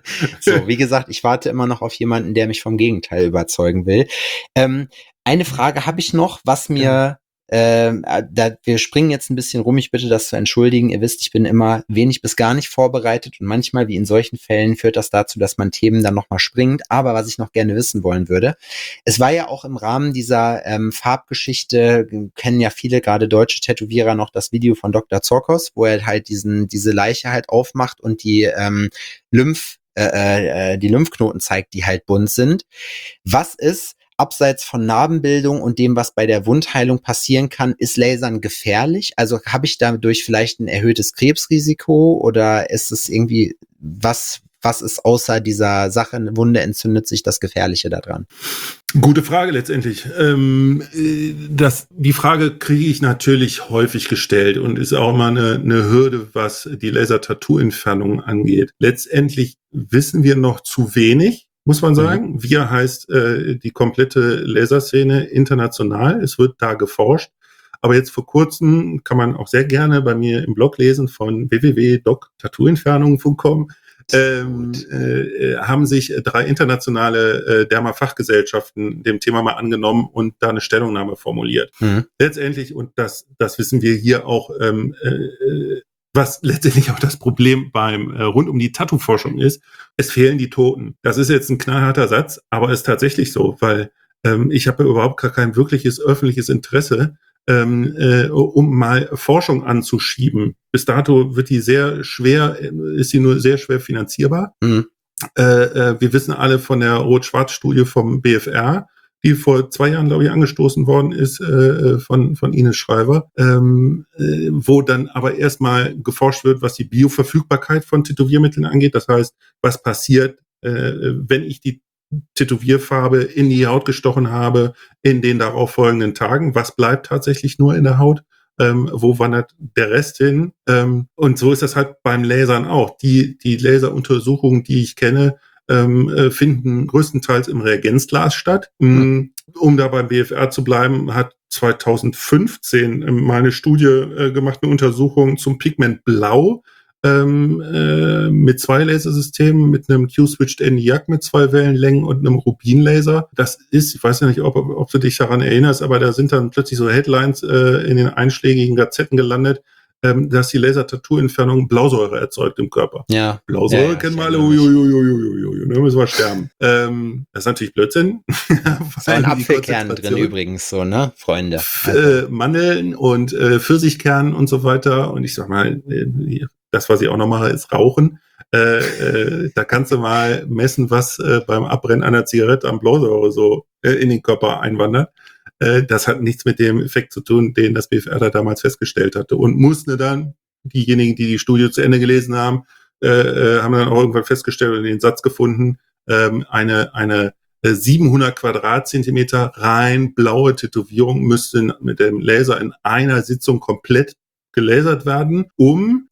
So, wie gesagt, ich warte immer noch auf jemanden, der mich vom Gegenteil überzeugen will. Ähm, eine Frage habe ich noch, was mir Ähm, da, wir springen jetzt ein bisschen rum, ich bitte das zu entschuldigen. Ihr wisst, ich bin immer wenig bis gar nicht vorbereitet und manchmal, wie in solchen Fällen, führt das dazu, dass man Themen dann nochmal springt. Aber was ich noch gerne wissen wollen würde, es war ja auch im Rahmen dieser ähm, Farbgeschichte, kennen ja viele, gerade deutsche Tätowierer, noch das Video von Doktor Zorkos, wo er halt diesen diese Leiche halt aufmacht und die ähm, Lymph, äh, äh, die Lymphknoten zeigt, die halt bunt sind. Was ist abseits von Narbenbildung und dem, was bei der Wundheilung passieren kann, ist Lasern gefährlich? Also habe ich dadurch vielleicht ein erhöhtes Krebsrisiko oder ist es irgendwie, was, was ist außer dieser Sache, eine Wunde entzündet sich, das Gefährliche daran? Gute Frage letztendlich. Ähm, das, die Frage kriege ich natürlich häufig gestellt und ist auch immer eine, eine Hürde, was die Laser-Tattoo-Entfernung angeht. Letztendlich wissen wir noch zu wenig. Muss man sagen, mhm. wir heißt äh, die komplette Laserszene international. Es wird da geforscht. Aber jetzt vor kurzem kann man auch sehr gerne bei mir im Blog lesen von w w w punkt doc tattoo-entfernungen punkt com ähm, äh, haben sich drei internationale äh, Derma-Fachgesellschaften dem Thema mal angenommen und da eine Stellungnahme formuliert. Mhm. Letztendlich, und das, das wissen wir hier auch, ähm, äh, was letztendlich auch das Problem beim äh, rund um die Tattoo-Forschung ist, es fehlen die Toten. Das ist jetzt ein knallharter Satz, aber ist tatsächlich so, weil ähm, ich habe überhaupt gar kein wirkliches öffentliches Interesse, ähm, äh, um mal Forschung anzuschieben. Bis dato wird die sehr schwer, ist sie nur sehr schwer finanzierbar. Mhm. Äh, äh, wir wissen alle von der Rot-Schwarz-Studie vom B F R, die vor zwei Jahren, glaube ich, angestoßen worden ist äh, von von Ines Schreiber, ähm, äh, wo dann aber erstmal geforscht wird, was die Bioverfügbarkeit von Tätowiermitteln angeht. Das heißt, was passiert, äh, wenn ich die Tätowierfarbe in die Haut gestochen habe in den darauf folgenden Tagen? Was bleibt tatsächlich nur in der Haut? Ähm, wo wandert der Rest hin? Ähm, und so ist das halt beim Lasern auch. Die die Laseruntersuchungen, die ich kenne, Ähm, finden größtenteils im Reagenzglas statt. Mhm. Um da beim B F R zu bleiben, hat zweitausendfünfzehn mal eine Studie äh, gemacht, eine Untersuchung zum Pigment Blau ähm, äh, mit zwei Lasersystemen, mit einem Q-Switched ENIAC mit zwei Wellenlängen und einem Rubinlaser. Das ist, ich weiß ja nicht, ob, ob du dich daran erinnerst, aber da sind dann plötzlich so Headlines äh, in den einschlägigen Gazetten gelandet, Ähm, dass die Laser-Tattoo-Entfernung Blausäure erzeugt im Körper. Ja. Blausäure ja, ja, kennen wir alle, uiuiuiui, da müssen wir sterben. ähm, das ist natürlich Blödsinn. So ein Apfelkern drin übrigens, so, ne, Freunde. Also. Äh, Mandeln und äh, Pfirsichkern und so weiter. Und ich sag mal, äh, das, was ich auch noch mache, ist Rauchen. Äh, äh, da kannst du mal messen, was äh, beim Abbrennen einer Zigarette an Blausäure so äh, in den Körper einwandert. Das hat nichts mit dem Effekt zu tun, den das B F R da damals festgestellt hatte. Und mussten dann, diejenigen, die die Studie zu Ende gelesen haben, äh, haben dann auch irgendwann festgestellt und den Satz gefunden, ähm, eine, eine siebenhundert Quadratzentimeter rein blaue Tätowierung müsste mit dem Laser in einer Sitzung komplett gelasert werden, um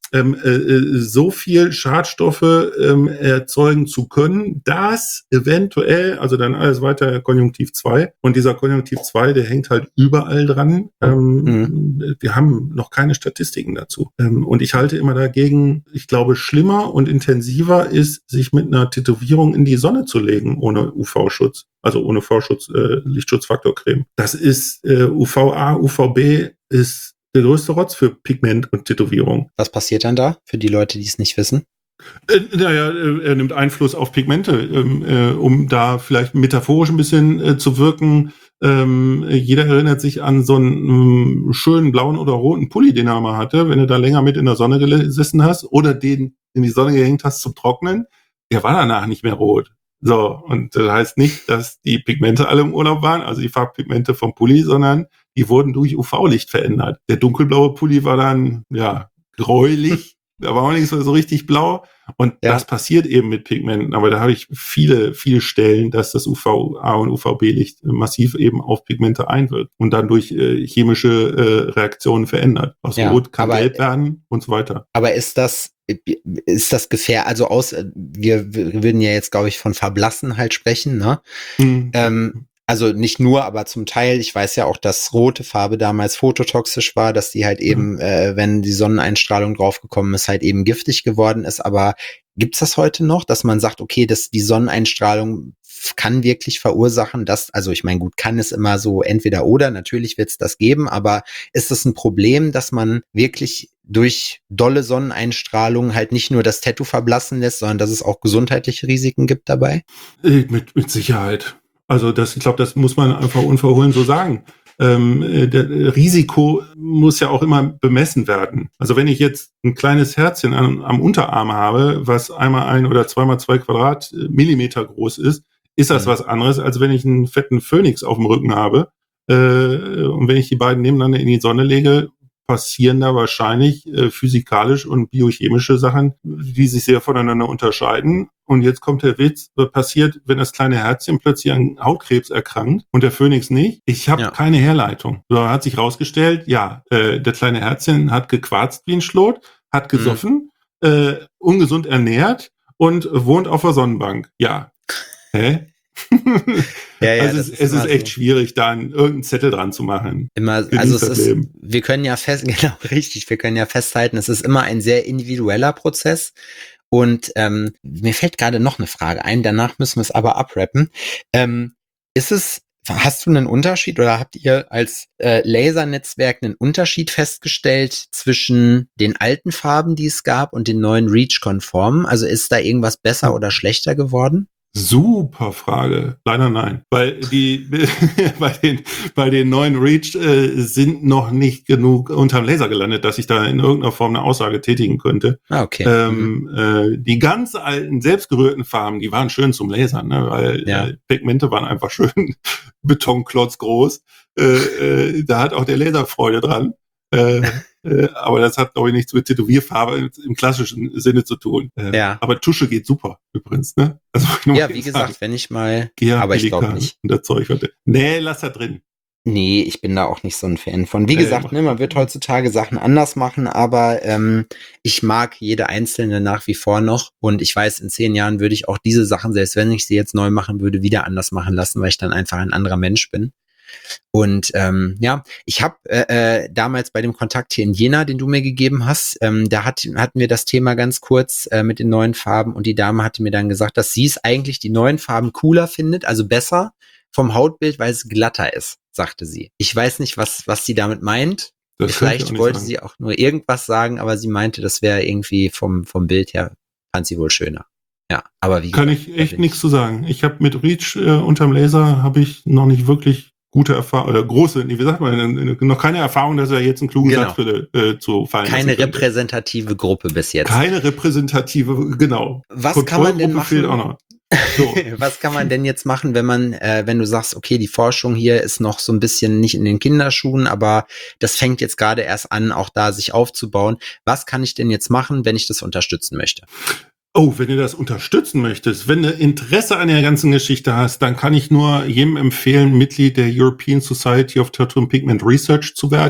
ähm, äh, so viel Schadstoffe ähm, erzeugen zu können, dass eventuell, also dann alles weiter Konjunktiv zwei, und dieser Konjunktiv zwei, der hängt halt überall dran. Ähm, mhm. Wir haben noch keine Statistiken dazu. Ähm, und ich halte immer dagegen, ich glaube, schlimmer und intensiver ist, sich mit einer Tätowierung in die Sonne zu legen, ohne U V-Schutz. Also ohne V-Schutz, äh, Lichtschutzfaktorcreme. Das ist äh, U V A, U V B ist der größte Rotz für Pigment und Tätowierung. Was passiert dann da für die Leute, die es nicht wissen? Äh, naja, er nimmt Einfluss auf Pigmente, ähm, äh, um da vielleicht metaphorisch ein bisschen äh, zu wirken. Ähm, jeder erinnert sich an so einen ähm, schönen blauen oder roten Pulli, den er mal hatte, wenn du da länger mit in der Sonne gesessen hast oder den in die Sonne gehängt hast zum Trocknen. Der war danach nicht mehr rot. So, und das heißt nicht, dass die Pigmente alle im Urlaub waren, also die Farbpigmente vom Pulli, sondern die wurden durch U V-Licht verändert. Der dunkelblaue Pulli war dann, ja, gräulich, da war auch nicht so, so richtig blau. Und ja. Das passiert eben mit Pigmenten, aber da habe ich viele, viele Stellen, dass das U V A und U V B-Licht massiv eben auf Pigmente einwirkt und dann durch äh, chemische äh, Reaktionen verändert. Aus ja, Rot kann aber, Gelb werden und so weiter. Aber ist das, ist das Gefähr, also aus, wir, wir würden ja jetzt, glaube ich, von Verblassen halt sprechen, ne? Mhm. Ähm, Also nicht nur, aber zum Teil. Ich weiß ja auch, dass rote Farbe damals phototoxisch war, dass die halt eben, mhm. äh, wenn die Sonneneinstrahlung draufgekommen ist, halt eben giftig geworden ist. Aber gibt's das heute noch, dass man sagt, okay, dass die Sonneneinstrahlung kann wirklich verursachen, dass, also ich meine, gut, kann es immer so entweder oder, natürlich wird's das geben, aber ist es ein Problem, dass man wirklich durch dolle Sonneneinstrahlung halt nicht nur das Tattoo verblassen lässt, sondern dass es auch gesundheitliche Risiken gibt dabei? Mit, mit Sicherheit. Also das, ich glaube, das muss man einfach unverhohlen so sagen. Ähm, der Risiko muss ja auch immer bemessen werden. Also wenn ich jetzt ein kleines Herzchen am, am Unterarm habe, was einmal ein oder zweimal zwei Quadratmillimeter groß ist, ist das mhm. was anderes, als wenn ich einen fetten Phönix auf dem Rücken habe. Äh, und wenn ich die beiden nebeneinander in die Sonne lege, passieren da wahrscheinlich äh, physikalisch und biochemische Sachen, die sich sehr voneinander unterscheiden. Und jetzt kommt der Witz, was passiert, wenn das kleine Herzchen plötzlich an Hautkrebs erkrankt und der Phönix nicht? Ich habe ja. keine Herleitung. So hat sich rausgestellt, ja, äh, der kleine Herzchen hat gequarzt wie ein Schlot, hat gesoffen, mhm. äh, ungesund ernährt und wohnt auf der Sonnenbank. Ja. Hä? ja, ja, also es, ist, es ist echt so schwierig, da einen, irgendeinen Zettel dran zu machen. Immer, also es ist, wir können ja fest, genau, richtig, wir können ja festhalten, es ist immer ein sehr individueller Prozess. Und ähm, mir fällt gerade noch eine Frage ein, danach müssen wir es aber abrappen. Ähm, ist es, hast du einen Unterschied oder habt ihr als äh, Lasernetzwerk einen Unterschied festgestellt zwischen den alten Farben, die es gab, und den neuen REACH-konformen? Also ist da irgendwas besser oder schlechter geworden? Super Frage. Leider nein. Weil die bei den bei den neuen REACH äh, sind noch nicht genug unterm Laser gelandet, dass ich da in irgendeiner Form eine Aussage tätigen könnte. Ah, okay. Ähm, mhm. äh, die ganz alten, selbstgerührten Farben, die waren schön zum Lasern, ne? Weil ja. äh, Pigmente waren einfach schön Betonklotz groß. Äh, äh, da hat auch der Laser Freude dran. Äh, äh, aber das hat, glaube ich, nichts mit Tätowierfarbe im, im klassischen Sinne zu tun. Äh, ja. Aber Tusche geht super, übrigens, ne? Also, ja, wie gesagt, sagen. wenn ich mal, ja, aber ich glaube nicht. Und das Zeug. Nee, lass da drin. Nee, ich bin da auch nicht so ein Fan von. Wie äh, gesagt, ne, man wird heutzutage Sachen anders machen, aber ähm, ich mag jede einzelne nach wie vor noch, und ich weiß, in zehn Jahren würde ich auch diese Sachen, selbst wenn ich sie jetzt neu machen würde, wieder anders machen lassen, weil ich dann einfach ein anderer Mensch bin. Und ähm, ja, ich habe äh, äh, damals bei dem Kontakt hier in Jena, den du mir gegeben hast, ähm, da hat, hatten wir das Thema ganz kurz äh, mit den neuen Farben, und die Dame hatte mir dann gesagt, dass sie es eigentlich die neuen Farben cooler findet, also besser vom Hautbild, weil es glatter ist, sagte sie. Ich weiß nicht, was was sie damit meint. Das Vielleicht wollte sagen. sie auch nur irgendwas sagen, aber sie meinte, das wäre irgendwie vom vom Bild her, fand sie wohl schöner. Ja, aber wie Kann gesagt, ich echt nichts zu sagen. Ich habe mit REACH äh, unterm Laser habe ich noch nicht wirklich gute Erfahrung, oder große, wie sagt man, noch keine Erfahrung, dass er jetzt einen klugen genau. Satz würde, äh, zu fallen Keine repräsentative Gruppe bis jetzt. Keine repräsentative, genau. Was kann man denn machen? Auch noch. So. Was kann man denn jetzt machen, wenn man, äh, wenn du sagst, okay, die Forschung hier ist noch so ein bisschen nicht in den Kinderschuhen, aber das fängt jetzt gerade erst an, auch da sich aufzubauen. Was kann ich denn jetzt machen, wenn ich das unterstützen möchte? Oh, wenn du das unterstützen möchtest, wenn du Interesse an der ganzen Geschichte hast, dann kann ich nur jedem empfehlen, Mitglied der European Society of Tattoo and Pigment Research zu werden.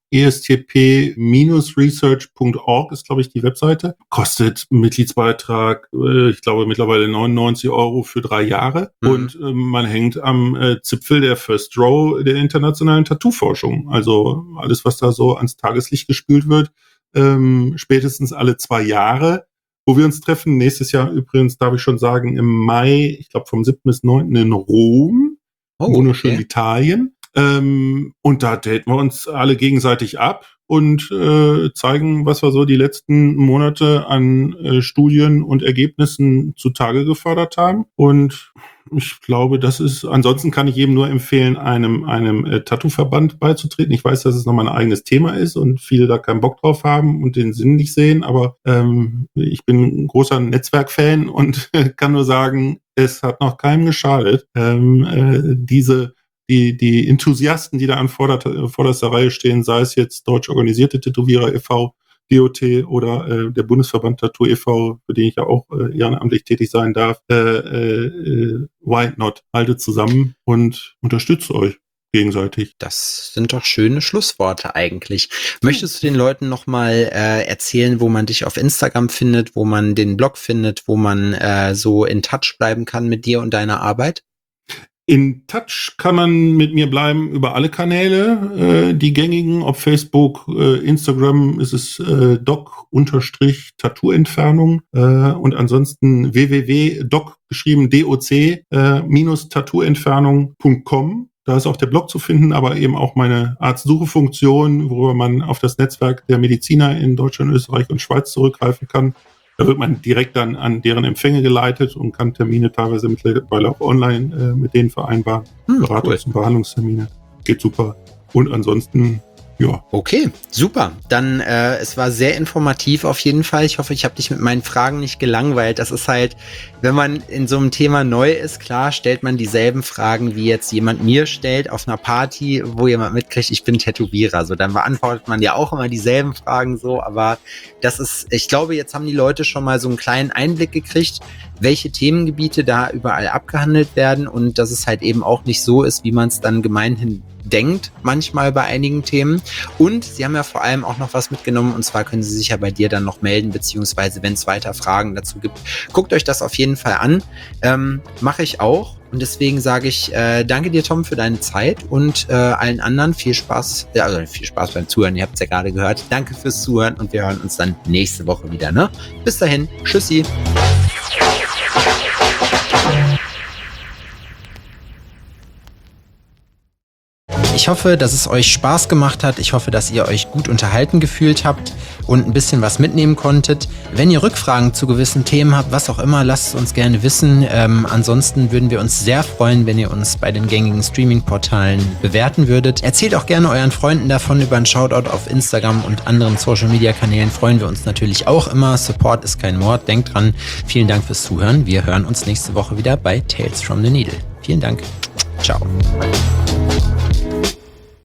e s t p Bindestrich research Punkt org ist, glaube ich, die Webseite. Kostet Mitgliedsbeitrag, äh, ich glaube, mittlerweile neunundneunzig Euro für drei Jahre. Mhm. Und äh, man hängt am äh, Zipfel der First Row der internationalen Tattoo-Forschung. Also alles, was da so ans Tageslicht gespült wird, ähm, spätestens alle zwei Jahre, wo wir uns treffen. Nächstes Jahr übrigens, darf ich schon sagen, im Mai, ich glaube vom siebten bis neunten in Rom, oh, wunderschön okay. Italien. Ähm, und da daten wir uns alle gegenseitig ab und äh, zeigen, was wir so die letzten Monate an äh, Studien und Ergebnissen zutage gefördert haben. Und ich glaube, das ist, ansonsten kann ich jedem nur empfehlen, einem, einem äh, Tattoo-Verband beizutreten. Ich weiß, dass es nochmal ein eigenes Thema ist und viele da keinen Bock drauf haben und den Sinn nicht sehen, aber ähm, ich bin ein großer Netzwerk-Fan und kann nur sagen, es hat noch keinem geschadet, ähm, äh, diese Die, die Enthusiasten, die da an vorder- vorderster Reihe stehen, sei es jetzt Deutsch Organisierte Tätowierer e V, D O T oder äh, der Bundesverband Tattoo e V, für den ich ja auch äh, ehrenamtlich tätig sein darf, äh, äh, why not? Haltet zusammen und unterstützt euch gegenseitig. Das sind doch schöne Schlussworte eigentlich. Möchtest du den Leuten nochmal äh, erzählen, wo man dich auf Instagram findet, wo man den Blog findet, wo man äh, so in Touch bleiben kann mit dir und deiner Arbeit? In Touch kann man mit mir bleiben über alle Kanäle, äh, die gängigen, ob Facebook, äh, Instagram ist es äh, doc-Tattoo-Entfernung äh, und ansonsten w w w punkt doc geschrieben doc äh, minus tattoo-entfernung punkt com. Da ist auch der Blog zu finden, aber eben auch meine Arzt-Suche-Funktion, worüber man auf das Netzwerk der Mediziner in Deutschland, Österreich und Schweiz zurückgreifen kann. Da wird man direkt dann an deren Empfänge geleitet und kann Termine teilweise mittlerweile auch online äh, mit denen vereinbaren. Hm, Beratungs- cool. und Behandlungstermine. Geht super. Und ansonsten, ja. Okay, super. Dann, äh, es war sehr informativ auf jeden Fall. Ich hoffe, ich habe dich mit meinen Fragen nicht gelangweilt. Das ist halt, wenn man in so einem Thema neu ist, klar, stellt man dieselben Fragen, wie jetzt jemand mir stellt auf einer Party, wo jemand mitkriegt, ich bin Tätowierer. So, dann beantwortet man ja auch immer dieselben Fragen so, aber das ist, ich glaube, jetzt haben die Leute schon mal so einen kleinen Einblick gekriegt, welche Themengebiete da überall abgehandelt werden und dass es halt eben auch nicht so ist, wie man es dann gemeinhin denkt, manchmal bei einigen Themen. Und sie haben ja vor allem auch noch was mitgenommen, und zwar können sie sich ja bei dir dann noch melden, beziehungsweise wenn es weiter Fragen dazu gibt, guckt euch das auf jeden Fall an. Ähm, mache ich auch. Und deswegen sage ich, äh, danke dir, Tom, für deine Zeit und äh, allen anderen viel Spaß, ja, also viel Spaß beim Zuhören, ihr habt es ja gerade gehört. Danke fürs Zuhören und wir hören uns dann nächste Woche wieder, ne? Bis dahin, tschüssi. Ich hoffe, dass es euch Spaß gemacht hat. Ich hoffe, dass ihr euch gut unterhalten gefühlt habt und ein bisschen was mitnehmen konntet. Wenn ihr Rückfragen zu gewissen Themen habt, was auch immer, lasst es uns gerne wissen. Ähm, ansonsten würden wir uns sehr freuen, wenn ihr uns bei den gängigen Streaming-Portalen bewerten würdet. Erzählt auch gerne euren Freunden davon. Über einen Shoutout auf Instagram und anderen Social-Media-Kanälen freuen wir uns natürlich auch immer. Support ist kein Mord. Denkt dran. Vielen Dank fürs Zuhören. Wir hören uns nächste Woche wieder bei Tales from the Needle. Vielen Dank. Ciao.